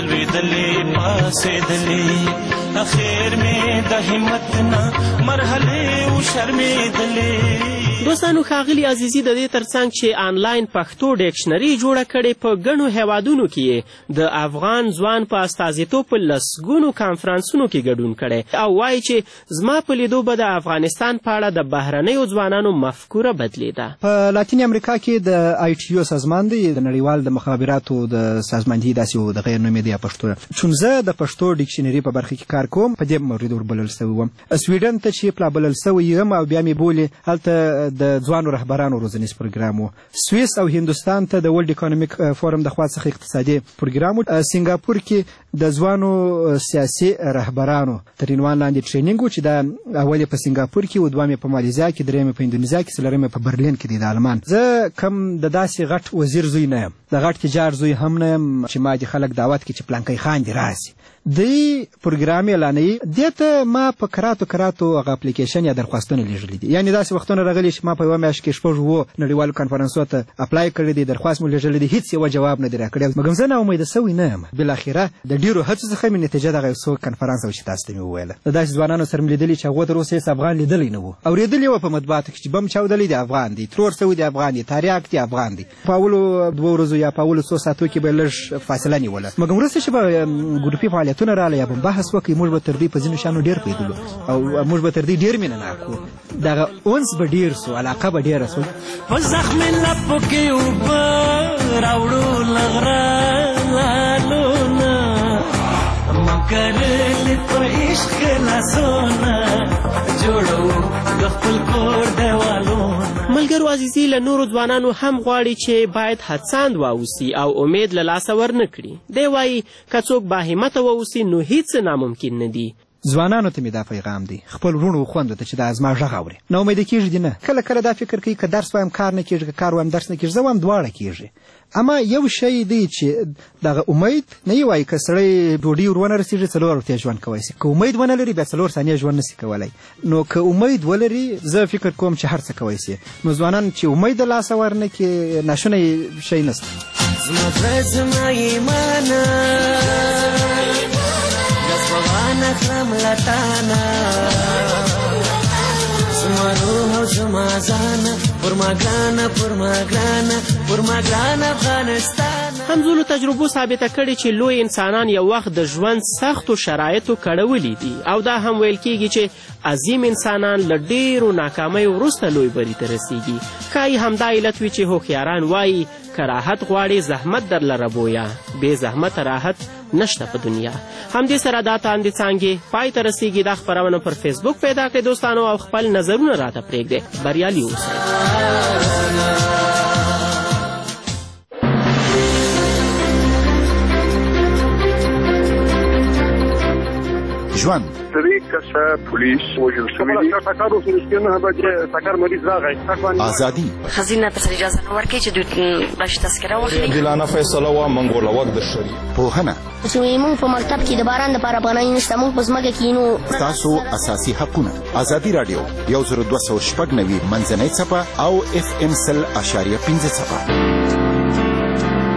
لوېدلې پاسېدلې اخر مې د همت نه مرحلې وشرمېدلې. دوستانو ښاغلي عزیزي د دې ترڅنګ چې آنلاین پښتو ډکشنري جوړه کړې په ګڼو هیوادونو کې د افغان ځوان په استازیتوب په لسګونو کانفرانسونو کې ګډون کړی او وایي چې زما په لیدو به د افغانستان په اړه د بهرنیو ځوانانو مفکوره بدلېده. په لاتین امریکا کې د آی ټي یو سازمان دی، د نړیوال د مخابراتو د سازمان دی، داسې یو دغه نوم یې دی پښتو. چون زه د پښتو ډکشنري په برخه کې کار کوم په دې مورد وربلل سوی وم. سویډن ته چې پلا بلل سوی یم او بیا مې بولې هلته د ځوانو رهبرانو روزنیز پروګرام و. سویس او هندوستان ته د ورلد اکانومیک فورم د خوا څخه اقتصادي پروګرام و. سنګاپور کې د ځوانو سیاسي رهبرانو تر عنوان لاندې ټریننګ و چې دا اول یې په سنګاپور کې و، دویم یې په مالیزیا کې، درېیم یې په اندونیزیا کې، څلورم یې په برلین کې دی د آلمان. زه کم د داسې غټ وزیر زوی نه یم، د غټ تجار زوی هم نه یم چې ما دې خلک دعوت کړي چې پلانکی خان دې راسي. دی پروګرام اعلانوي. دې ته ما په کراتو کراتو هغه اپلیکیشن یا درخواستونه لیږلي دي، یعنې داسې وختونه راغلي چې ما په یوه میاشت کې شپږ اووه نړیوالو کنفرانسونو ته اپلای کړی دی، درخواست مو لیږلی دی، هېڅ یوه جواب نه دی راکړی. مګر زه ناامیده سوی نه یم. بالاخره د ډېرو هڅو څخه مې نتیجه دغه یو څو کنفرانس و چې تاسو ته مې وویله. د داسې ځوانانو سره مې لیدلي چې هغو تر اوسه هېڅ افغان لیدلی نه و. اورېدلي وه په مطبوعاتو کې چې بم چاودلی دی افغان دی، ترور سوی دی افغان دی، تاریاک دی افغان دی. په اولو دوه ورځو یا په اولو څو ساعتو کې به یې لږ فاصله نیوله. مګر وروسته چې به ګروپي فعالیتونه راغله یا به بحث وکړي موږ به تر دوی په ځینو شیانو ډېر پوهېدلو او موږ به تر دوی ډېر مینه ناک وو. دغه انس به ډېر سو، علاقه به ډېره سو. په زخمې لپو کې اوبه راوړو له غره لالونه مه کرلې عشق لاسونه جوړو د خپل کور دیوالونه. ملګرو عزیزي له نورو ځوانانو هم غواړي چې باید هڅاند واوسي او امید له لاسه ورنه کړي. دی وایي که څوک باهمته واوسي نو هیڅ ناممکن نه دي. ځوانانو ته مې دا پیغام دی خپل وروڼو خویندو ته چې دا زما غږ اوري نه امیده کېږي دي نه. کله کله دا فکر کوي که درس وایم کار نه کېږي که کار وایم درس نه کېږي. زه وایم دواړه کېږي اما یو شی دی چې دغه امید نه یې وایي که سړی ډوډۍ ور ونه رسېږي څلور ورځې ژوند کولی شي. که امید ونه لري بیا څلور ثانیې ژوند نشي کولی. نو که امید ولري زه فکر کوم چې هر څه کولی شي. نو ځوانان چې امید د لاسه ورنه کړي ناشونی شی نشته. زما زړه زما ایمانه زبانه خرم لتانا زما روح او زما ځانه پر ما ګرانه پر ما ګرانه پر ما ګرانه افغانستان. همزولو تجربو ثابته کړې چې لوی انسانان یو وخت د ژوند سختو شرایطو کړولي دي او دا هم ویل کېږي چې عظیم انسانان له ډېرو ناکامیو وروسته لوی بري ته رسیږي. ښایي همدا علت وي چې هوښیاران وایي که راحت غواړې زحمت در لره بویه بې زحمته راحت نشته په دنیا. همدې سره دا تاندې څانګې پای ته رسیږي. دا خپرونه پر فیسبوک پیدا کړئ دوستانو او خپل نظرونه راته پرېږدئ. بریالي اوسئ. ژوند درې کسه پولیس وژل شوي دي. ټکر وشو چې نه بجې ټکر مریض راغی. ازادي خزینه ته اجازه نه ورکوي چې دوی بچ تذکره واخلي. عادلانه فیصله وه موږ ورله وخت درشوي. پوهنه چې موږ په مکتب کې د باران دپاره افغانۍ نشته موږ په ځمکه کې نو ستاسو اساسي حقونه. ازادي راډیو یو زر دوه سوه شپږ نوي منځنۍ څپه او اف ام سل اشاریه پنځه څپه.